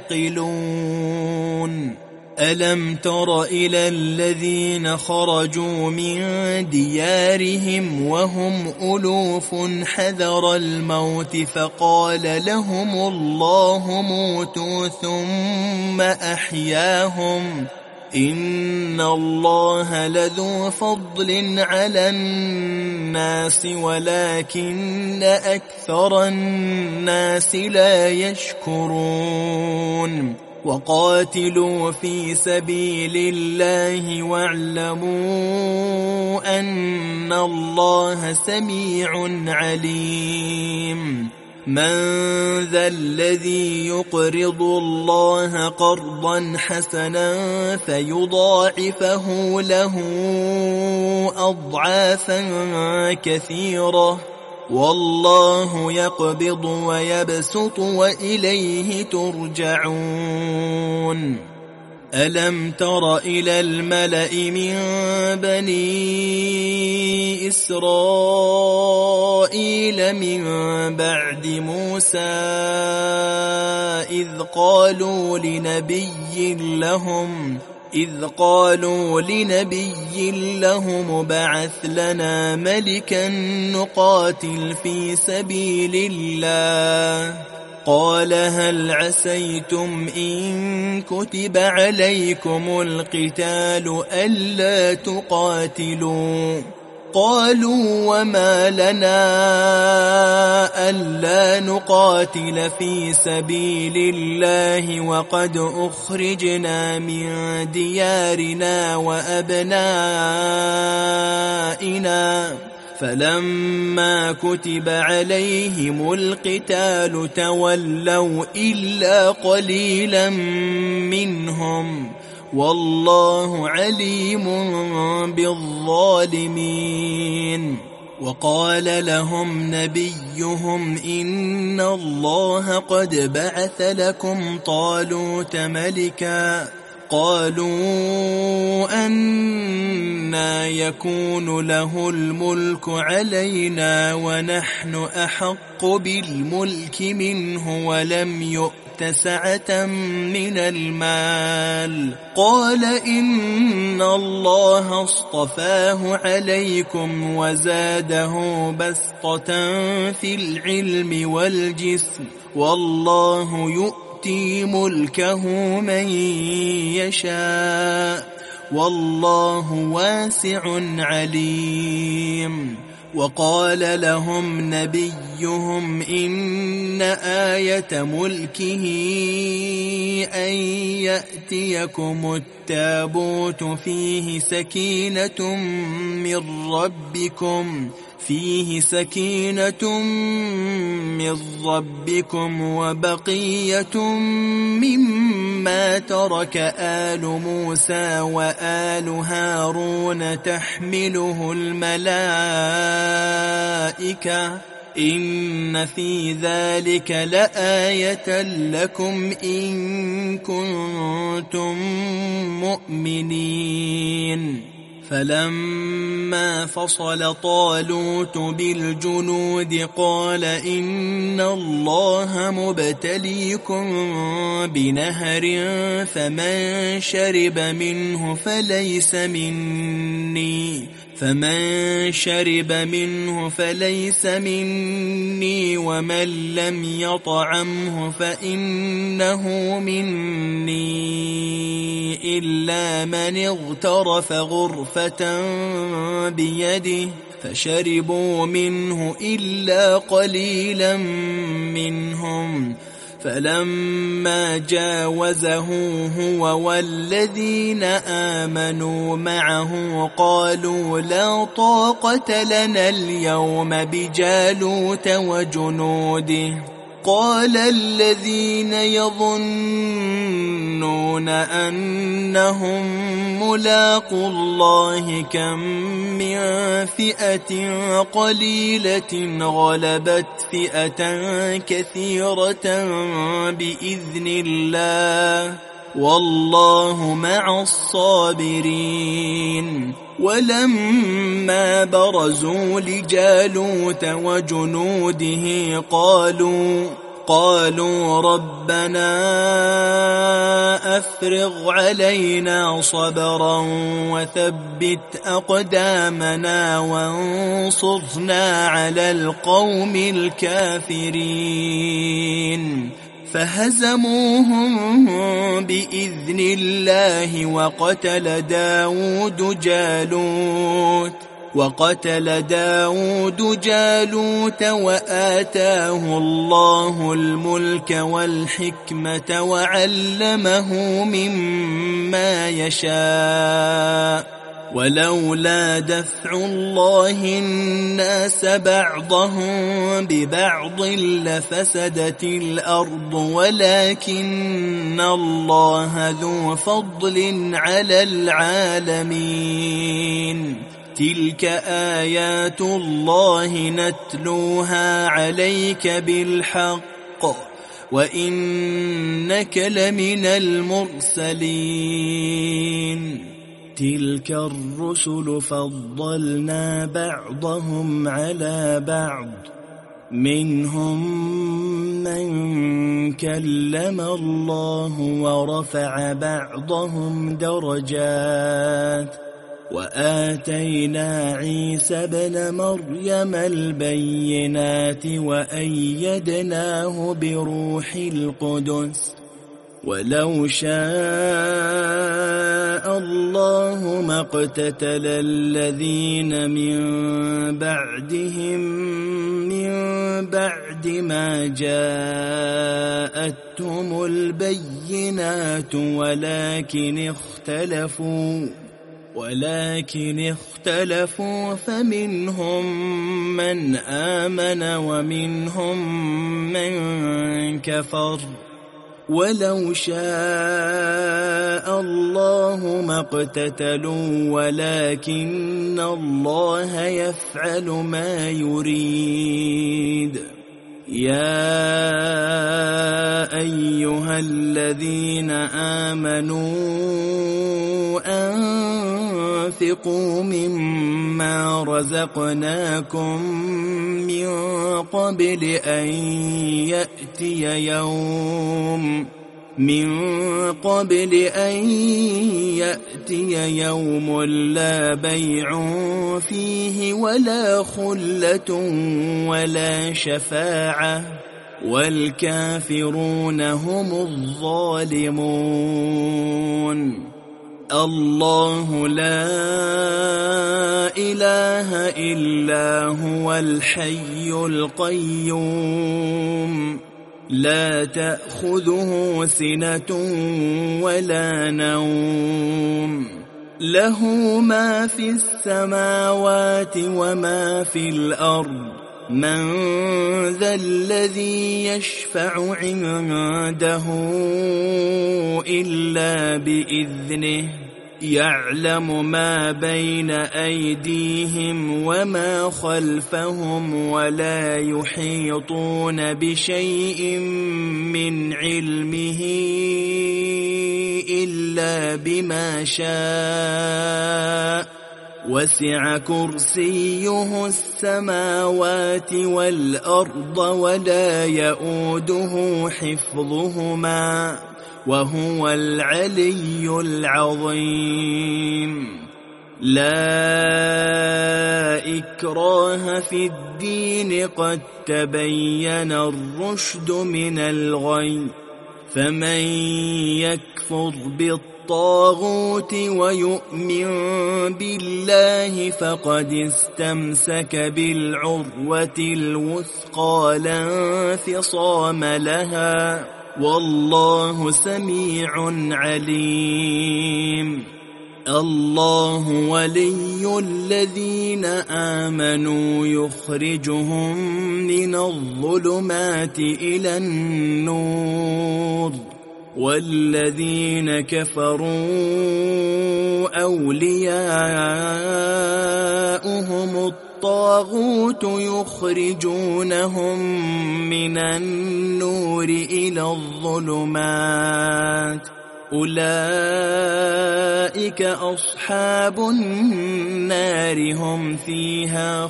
[SPEAKER 1] تعقلون. ألم تر إلى الذين خرجوا من ديارهم وهم ألوف حذر الموت فقال لهم الله موتوا ثم أحياهم، إن الله لذو فضل على الناس ولكن أكثر الناس لا يشكرون. وقاتلوا في سبيل الله واعلموا أن الله سميع عليم من ذا الذي يقرض الله قرضا حسنا فيضاعفه له أضعافا كثيرة والله يقبض ويبسط وإليه ترجعون ألم تر إلى الملأ من بني إسرائيل من بعد موسى إذ قالوا لنبي لهم ابعث لنا ملكا نقاتل في سبيل الله قال هل عسيتم إن كتب عليكم القتال ألا تقاتلوا قالوا وما لنا ألا نقاتل في سبيل الله وقد أخرجنا من ديارنا وأبنائنا فلما كتب عليهم القتال تولوا إلا قليلا منهم والله عليم بالظالمين وقال لهم نبيهم إن الله قد بعث لكم طالوت ملكا قالوا أنى يكون له الملك علينا ونحن أحق بالملك منه ولم يؤت سعة من المال قال إن الله اصطفاه عليكم وزاده بسطة في العلم والجسم والله يؤتي ملكه من يشاء والله واسع عليم وقال لهم نبيهم إن آية ملكه أن يأتيكم التابوت فيه سكينة من ربكم وبقية مما ترك آل موسى وآل هارون تحمله الملائكة إن في ذلك لآية لكم إن كنتم مؤمنين فلما فصل طالوت بالجنود قال إن الله مبتليكم بنهر فمن شرب منه فليس مني ومن لم يطعمه فإنه مني إلا من اغترف غرفة بيده فشربوا منه إلا قليلا منهم فلما جاوزه هو والذين آمنوا معه قالوا لا طاقة لنا اليوم بجالوت وجنوده قال الذين يظنون أنهم ملاقو الله كم من فئة قليلة غلبت فئة كثيرة بإذن الله والله مع الصابرين ولما برزوا لجالوت وجنوده قالوا ربنا أفرغ علينا صبرا وثبت أقدامنا وانصرنا على القوم الكافرين فهزموهم بإذن الله وقتل داود جالوت وقتل داود جالوت وآتاه الله الملك والحكمة وعلمه مما يشاء ولولا دفع الله الناس بعضهم ببعض لفسدت الأرض ولكن الله ذو فضل على العالمين تلك آيات الله نتلوها عليك بالحق وإنك لمن المرسلين تلك الرسل فضلنا بعضهم على بعض منهم من كلم الله ورفع بعضهم درجات وآتينا عيسى ابن مريم البينات وأيدناه بروح القدس ولو شاء الله ما اقتتل الذين من بعدهم من بعد ما جاءتهم البينات ولكن اختلفوا فمنهم من آمن ومنهم من كفر ولو شاء الله ما اقتتلوا ولكن الله يفعل ما يريد يا أيها الذين آمنوا أنفقوا مما رزقناكم من قبل أن يأتي يوم لا بيع فيه ولا خلة ولا شفاعة والكافرون هم الظالمون الله لا إله إلا هو الحي القيوم لا تأخذه سنة ولا نوم له ما في السماوات وما في الأرض من ذا الذي يشفع عنده إلا بإذنه يعلم ما بين أيديهم وما خلفهم ولا يحيطون بشيء من علمه إلا بما شاء وسع كرسيه السماوات والأرض ولا يؤوده حفظهما وهو العلي العظيم لا إكراه في الدين قد تبين الرشد من الغي فمن يكفر بالطاغوت ويؤمن بالله فقد استمسك بالعروة الوثقى لا انفصام لها والله سميع عليم الله ولي الذين آمنوا يخرجهم من الظلمات إلى النور والذين كفروا أولياؤهم الطاغوت يخرجونهم من النور إلى الظلمات أولئك أصحاب النار هم فيها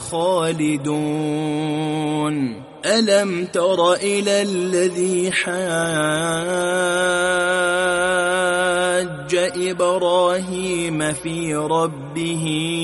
[SPEAKER 1] خالدون ألم تر إلى الذي حاج إبراهيم في ربه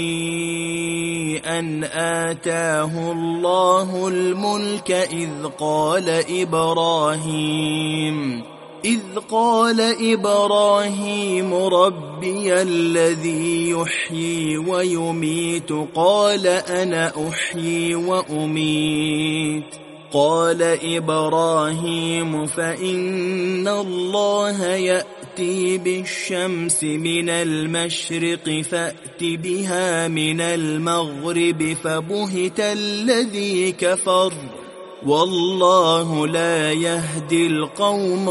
[SPEAKER 1] أن آتاه الله الملك إذ إذ قال إبراهيم ربي الذي يحيي ويميت قال أنا أحيي وأميت قال إبراهيم فإن الله يأتي بالشمس من المشرق فأت بها من المغرب فبهت الذي كفر والله لا يهدي القوم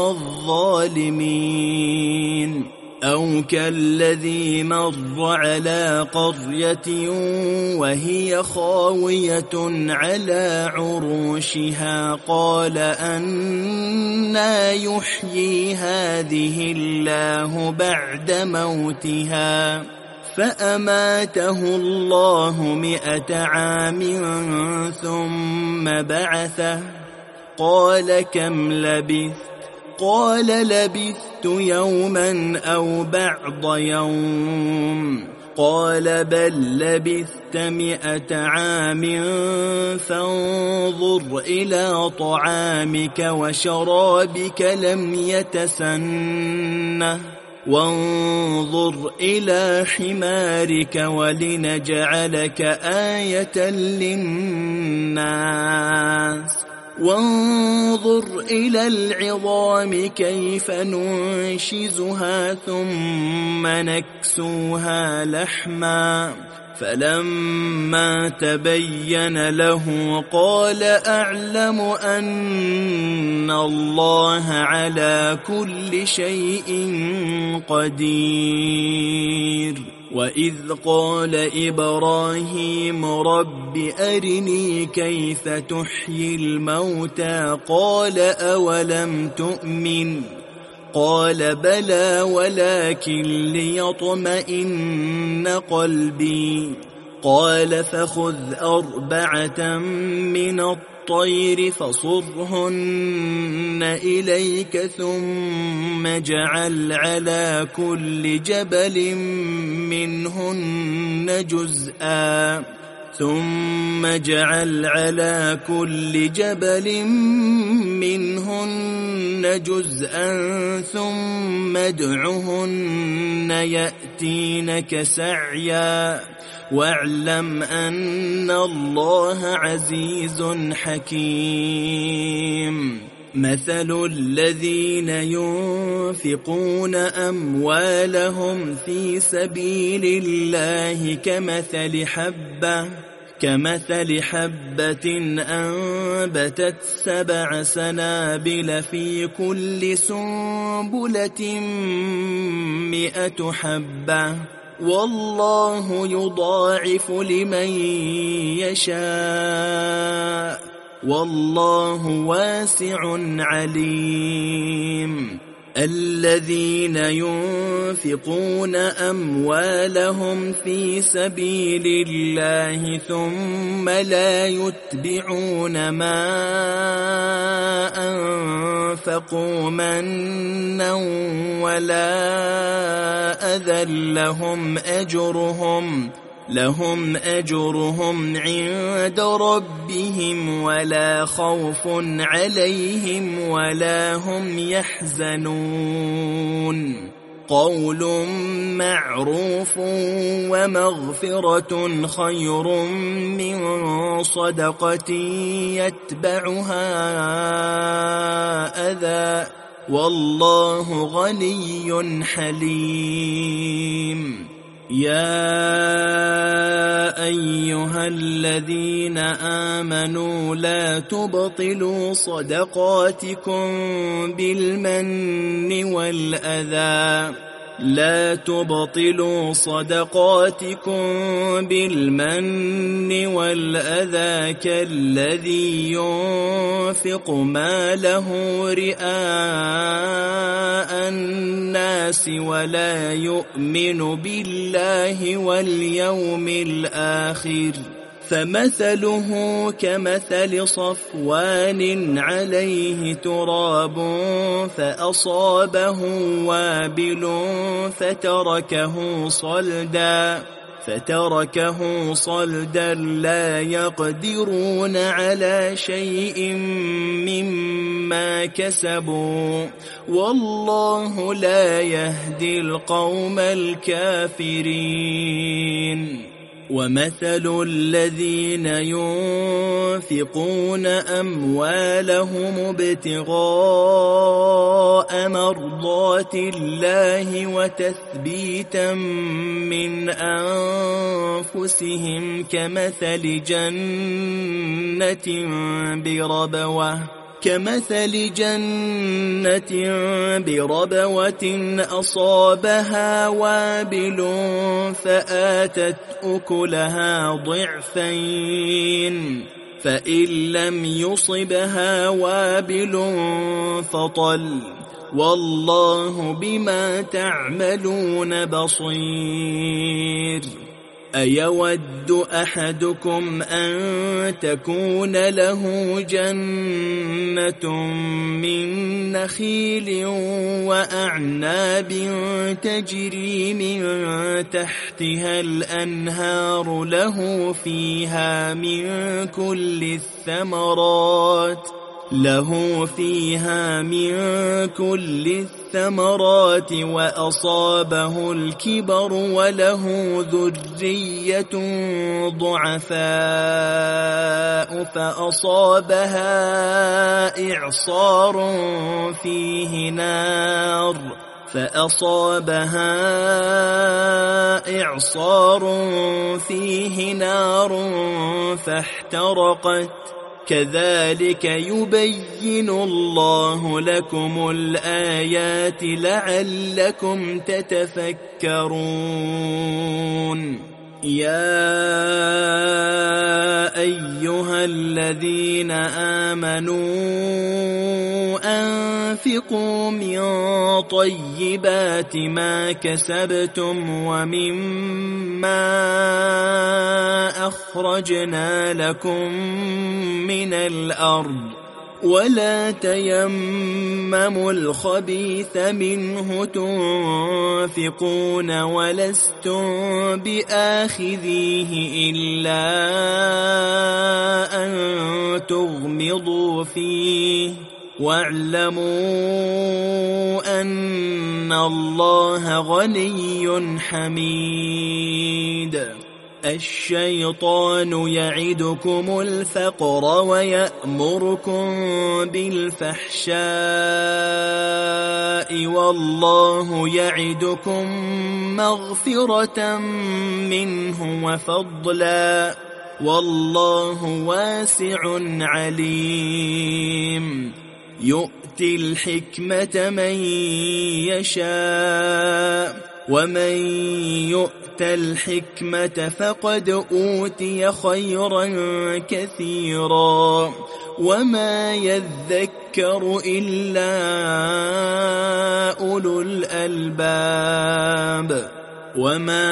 [SPEAKER 1] الظالمين أو كالذي مر على قرية وهي خاوية على عروشها قال أنى يحيي هذه الله بعد موتها فأماته الله 100 عام ثم بعثه قال كم لبثت قال لبثت يوما أو بعض يوم قال بل لبثت 100 عام فانظر إلى طعامك وشرابك لم يتسنه وانظر إلى حمارك ولنجعلك آية للناس وانظر إلى العظام كيف ننشزها ثم نكسوها لحما فلما تبين له قال أعلم أن الله على كل شيء قدير وإذ قال إبراهيم رب أرني كيف تحيي الموتى قال أولم تؤمن قال بلى ولكن ليطمئن قلبي قال فخذ 4 من الطير فصرهن إليك ثم اجعل على كل جبل منهن جزءا ثم اجعل على كل جبل منهن جزءا ثم ادعهن يأتينك سعيا واعلم أن الله عزيز حكيم مثل الذين ينفقون أموالهم في سبيل الله كمثل حبة أنبتت 7 سنابل في كل سنبلة 100 حبة والله يضاعف لمن يشاء والله واسع عليم الذين ينفقون أموالهم في سبيل الله ثم لا يتبعون ما أنفقوا منا ولا أذى لهم أجرهم عند ربهم ولا خوف عليهم ولا هم يحزنون قول معروف ومغفرة خير من صدقة يتبعها أذى والله غني حليم يا أيها الذين آمنوا لا تبطلوا صدقاتكم بالمن والأذى كالذي ينفق ماله رئاء الناس ولا يؤمن بالله واليوم الآخر فمثله كمثل صفوان عليه تراب فأصابه وابل فتركه صلدا فتركه صلدا لا يقدرون على شيء مما كسبوا والله لا يهدي القوم الكافرين. ومثل الذين ينفقون أموالهم ابتغاء مرضات الله وتثبيتا من أنفسهم كمثل جنة بربوة أصابها وابل فآتت أكلها ضعفين فإن لم يصبها وابل فطل والله بما تعملون بصير. أيود أحدكم أن تكون له جنة من نخيل وأعناب تجري من تحتها الأنهار له فيها من كل الثمرات وأصابه الكبر وله ذرية ضعفاء فأصابها إعصار فيه نار فاحترقت. كذلك يبين الله لكم الآيات لعلكم تتفكرون. يا أيها الذين آمنوا أنفقوا من طيبات ما كسبتم ومما أخرجنا لكم من الأرض ولا تيمموا الخبيث منه تنفقون ولستم بآخذيه إلا أن تغمضوا فيه واعلموا أن الله غني حميد. الشيطان يعدكم الفقر ويأمركم بالفحشاء والله يعدكم مغفرة منه وفضلا والله واسع عليم. يؤتي الحكمة من يشاء ومن يؤت الحكمة فقد أوتي خيرا كثيرا وما يذكر إلا أولو الألباب. وما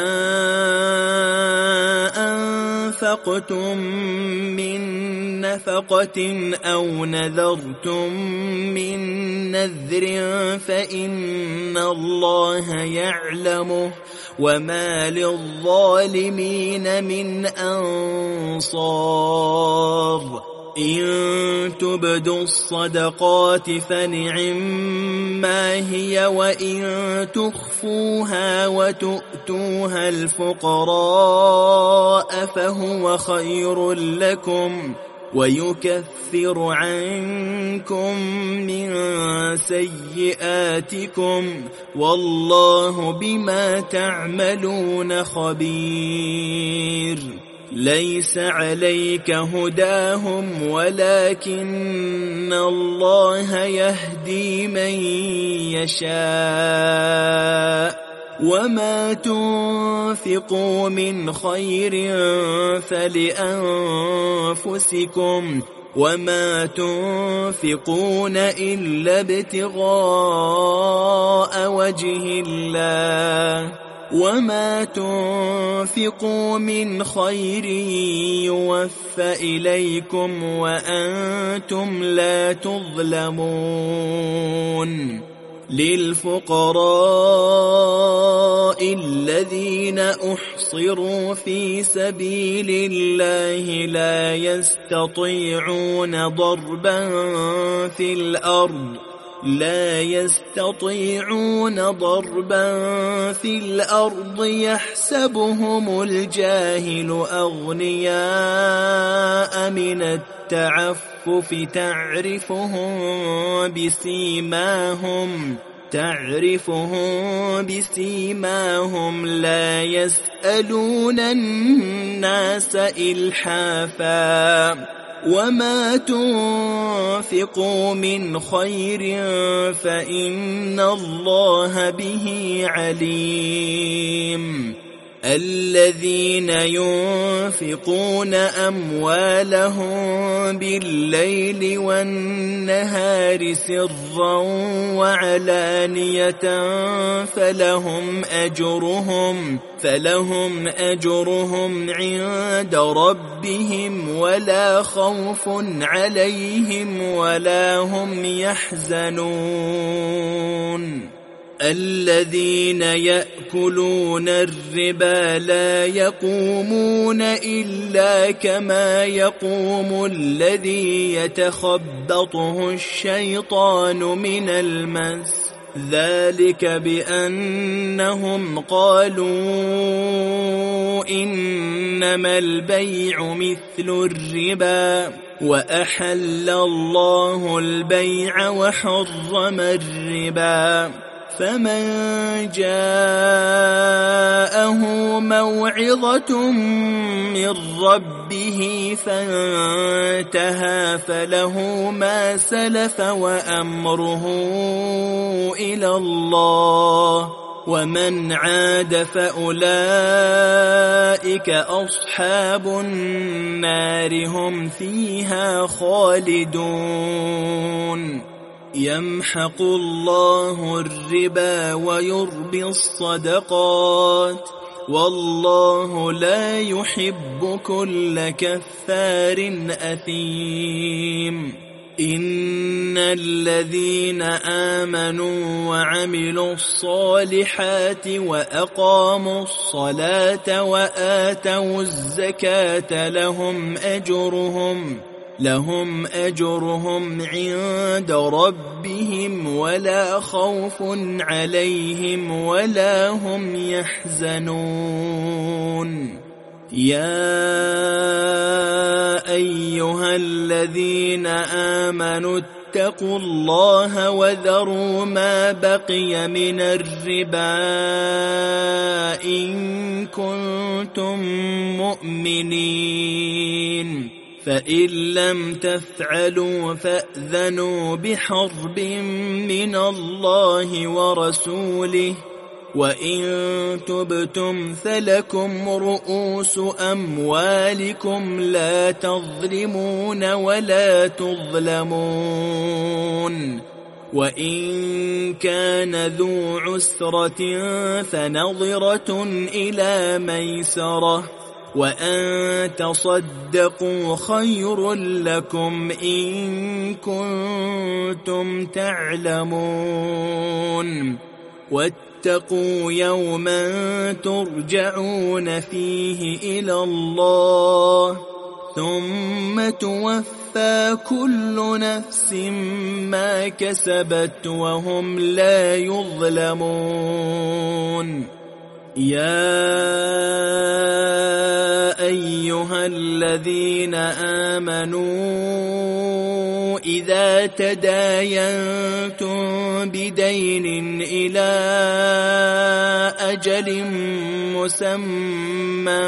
[SPEAKER 1] أنفقتم من نفقة أو نذرتم من نذر فإن الله يعلمه وما للظالمين من أنصار. إن تبدوا الصدقات فنعما هي وإن تخفوها وتؤتوها الفقراء فهو خير لكم ويكفر عنكم من سيئاتكم والله بما تعملون خبير. ليس عليك هداهم ولكن الله يهدي من يشاء وما تنفقوا من خير فلأنفسكم وما تنفقون إلا ابتغاء وجه الله وما تنفقوا من خير يوفى إليكم وأنتم لا تظلمون. للفقراء الذين أحصروا في سبيل الله لا يستطيعون ضربا في الأرض يحسبهم الجاهل أغنياء من التعفف تعرفهم بسيماهم لا يسألون الناس إلحافا وما تنفقوا من خير فإن الله به عليم الذين ينفقون أموالهم بالليل والنهار سرا وعلانية فلهم أجرهم عند ربهم ولا خوف عليهم ولا هم يحزنون الذين يأكلون الربا لا يقومون إلا كما يقوم الذي يتخبطه الشيطان من المس ذلك بأنهم قالوا إنما البيع مثل الربا وأحل الله البيع وحرم الربا فمن جاءه موعظة من ربه فانتهى فله ما سلف وأمره إلى الله ومن عاد فأولئك أصحاب النار هم فيها خالدون يمحق الله الربا ويربي الصدقات والله لا يحب كل كفار أثيم إن الذين آمنوا وعملوا الصالحات وأقاموا الصلاة وآتوا الزكاة لهم أجرهم عند ربهم ولا خوف عليهم ولا هم يحزنون يا أيها الذين آمنوا اتقوا الله وذروا ما بقي من الربا إن كنتم مؤمنين فإن لم تفعلوا فأذنوا بحرب من الله ورسوله وإن تبتم فلكم رؤوس أموالكم لا تظلمون ولا تظلمون وإن كان ذو عسرة فنظرة إلى ميسرة وأن تصدقوا خير لكم إن كنتم تعلمون واتقوا يوما ترجعون فيه إلى الله ثم توفى كل نفس ما كسبت وهم لا يظلمون يا أيها الذين آمنوا إذا تداينتم بدين إلى أجل مسمى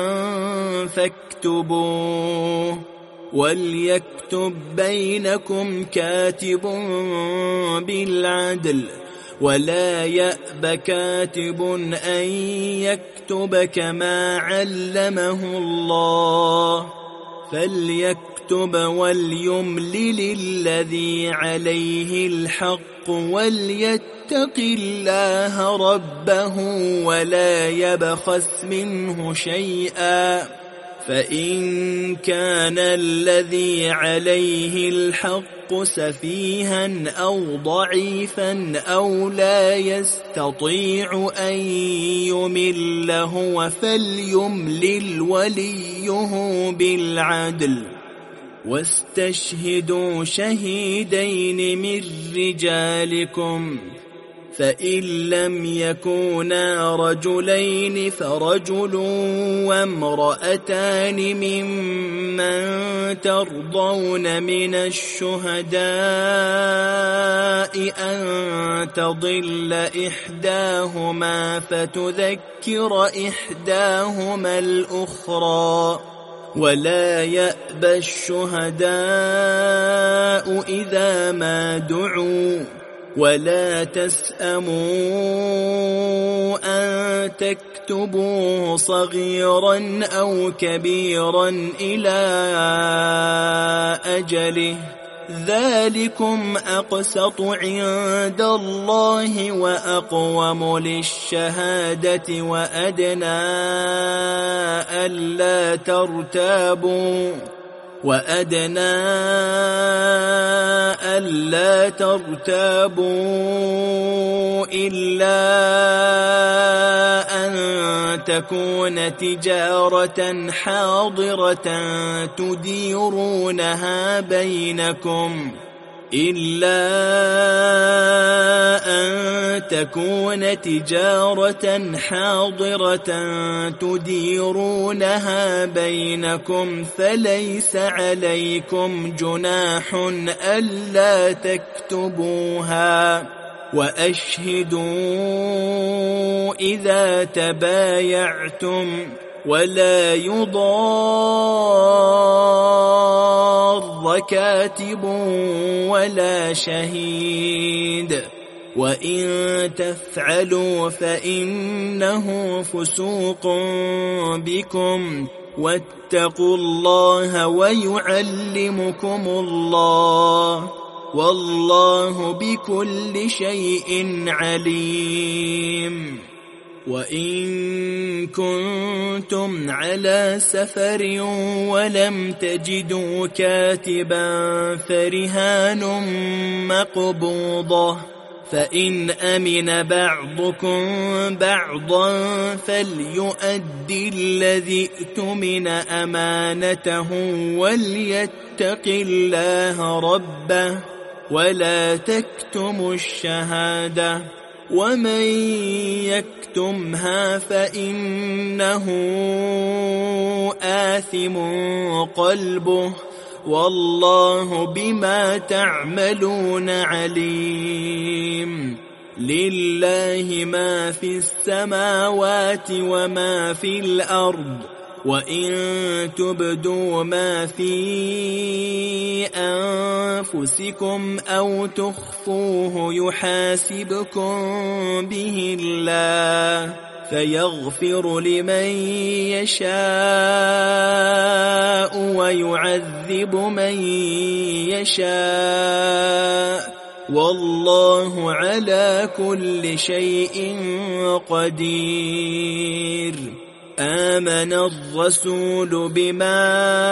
[SPEAKER 1] فاكتبوه وليكتب بينكم كاتب بالعدل ولا يأب كاتب أن يكتب كما علمه الله فليكتب وليملل الذي عليه الحق وليتق الله ربه ولا يبخس منه شيئا فإن كان الذي عليه الحق سفيها أو ضعيفا أو لا يستطيع أن يمل هو فليملل وليه بالعدل واستشهدوا شهيدين من رجالكم فإن لم يكونا رجلين فرجل وامرأتان ممن ترضون من الشهداء أن تضل إحداهما فتذكر إحداهما الأخرى ولا يأبى الشهداء إذا ما دعوا ولا تسأموا أن تكتبوه صغيرا أو كبيرا إلى أجله ذلكم أقسط عند الله وأقوم للشهادة وأدنى ألا ترتابوا إلا أن تكون تجارة حاضرة تديرونها بينكم فليس عليكم جناح ألا تكتبوها وأشهدوا إذا تبايعتم ولا يضار كاتب ولا شهيد وإن تفعلوا فإنه فسوق بكم واتقوا الله ويعلمكم الله والله بكل شيء عليم وإن كنتم على سفر ولم تجدوا كاتبا فرهان مقبوضة فإن أمن بعضكم بعضا فليؤدي الذي اؤتمن أمانته وليتق الله ربه ولا تكتموا الشهادة ومن يكتمها فإنه آثم قلبه والله بما تعملون عليم لله ما في السماوات وما في الأرض وإن تبدوا ما في أنفسكم أو تخفوه يحاسبكم به الله فيغفر لمن يشاء ويعذب من يشاء والله على كل شيء قدير آمن الرسول بما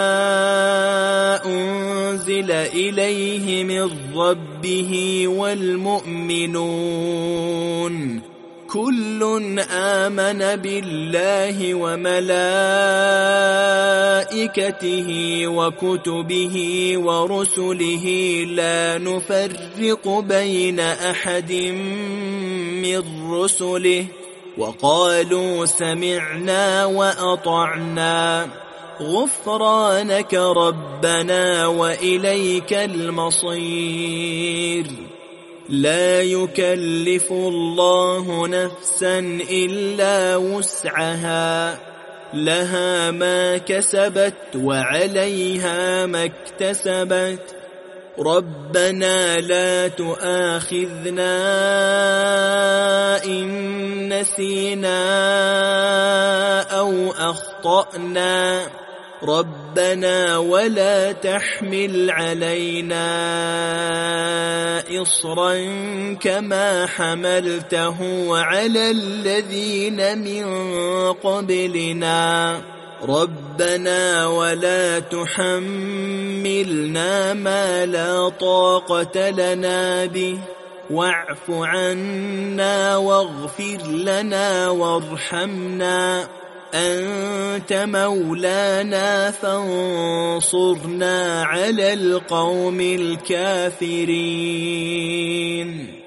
[SPEAKER 1] أنزل إليه من ربه والمؤمنون كل آمن بالله وملائكته وكتبه ورسله لا نفرق بين أحد من رسله وقالوا سمعنا وأطعنا غفرانك ربنا وإليك المصير لا يكلف الله نفسا إلا وسعها لها ما كسبت وعليها ما اكتسبت ربنا لا تؤاخذنا إن نسينا أو أخطأنا ربنا ولا تحمل علينا إصرا كما حملته على الذين من قبلنا ربنا ولا تحملنا ما لا طاقة لنا به واعف عنا واغفر لنا وارحمنا أنت مولانا فانصرنا على القوم الكافرين.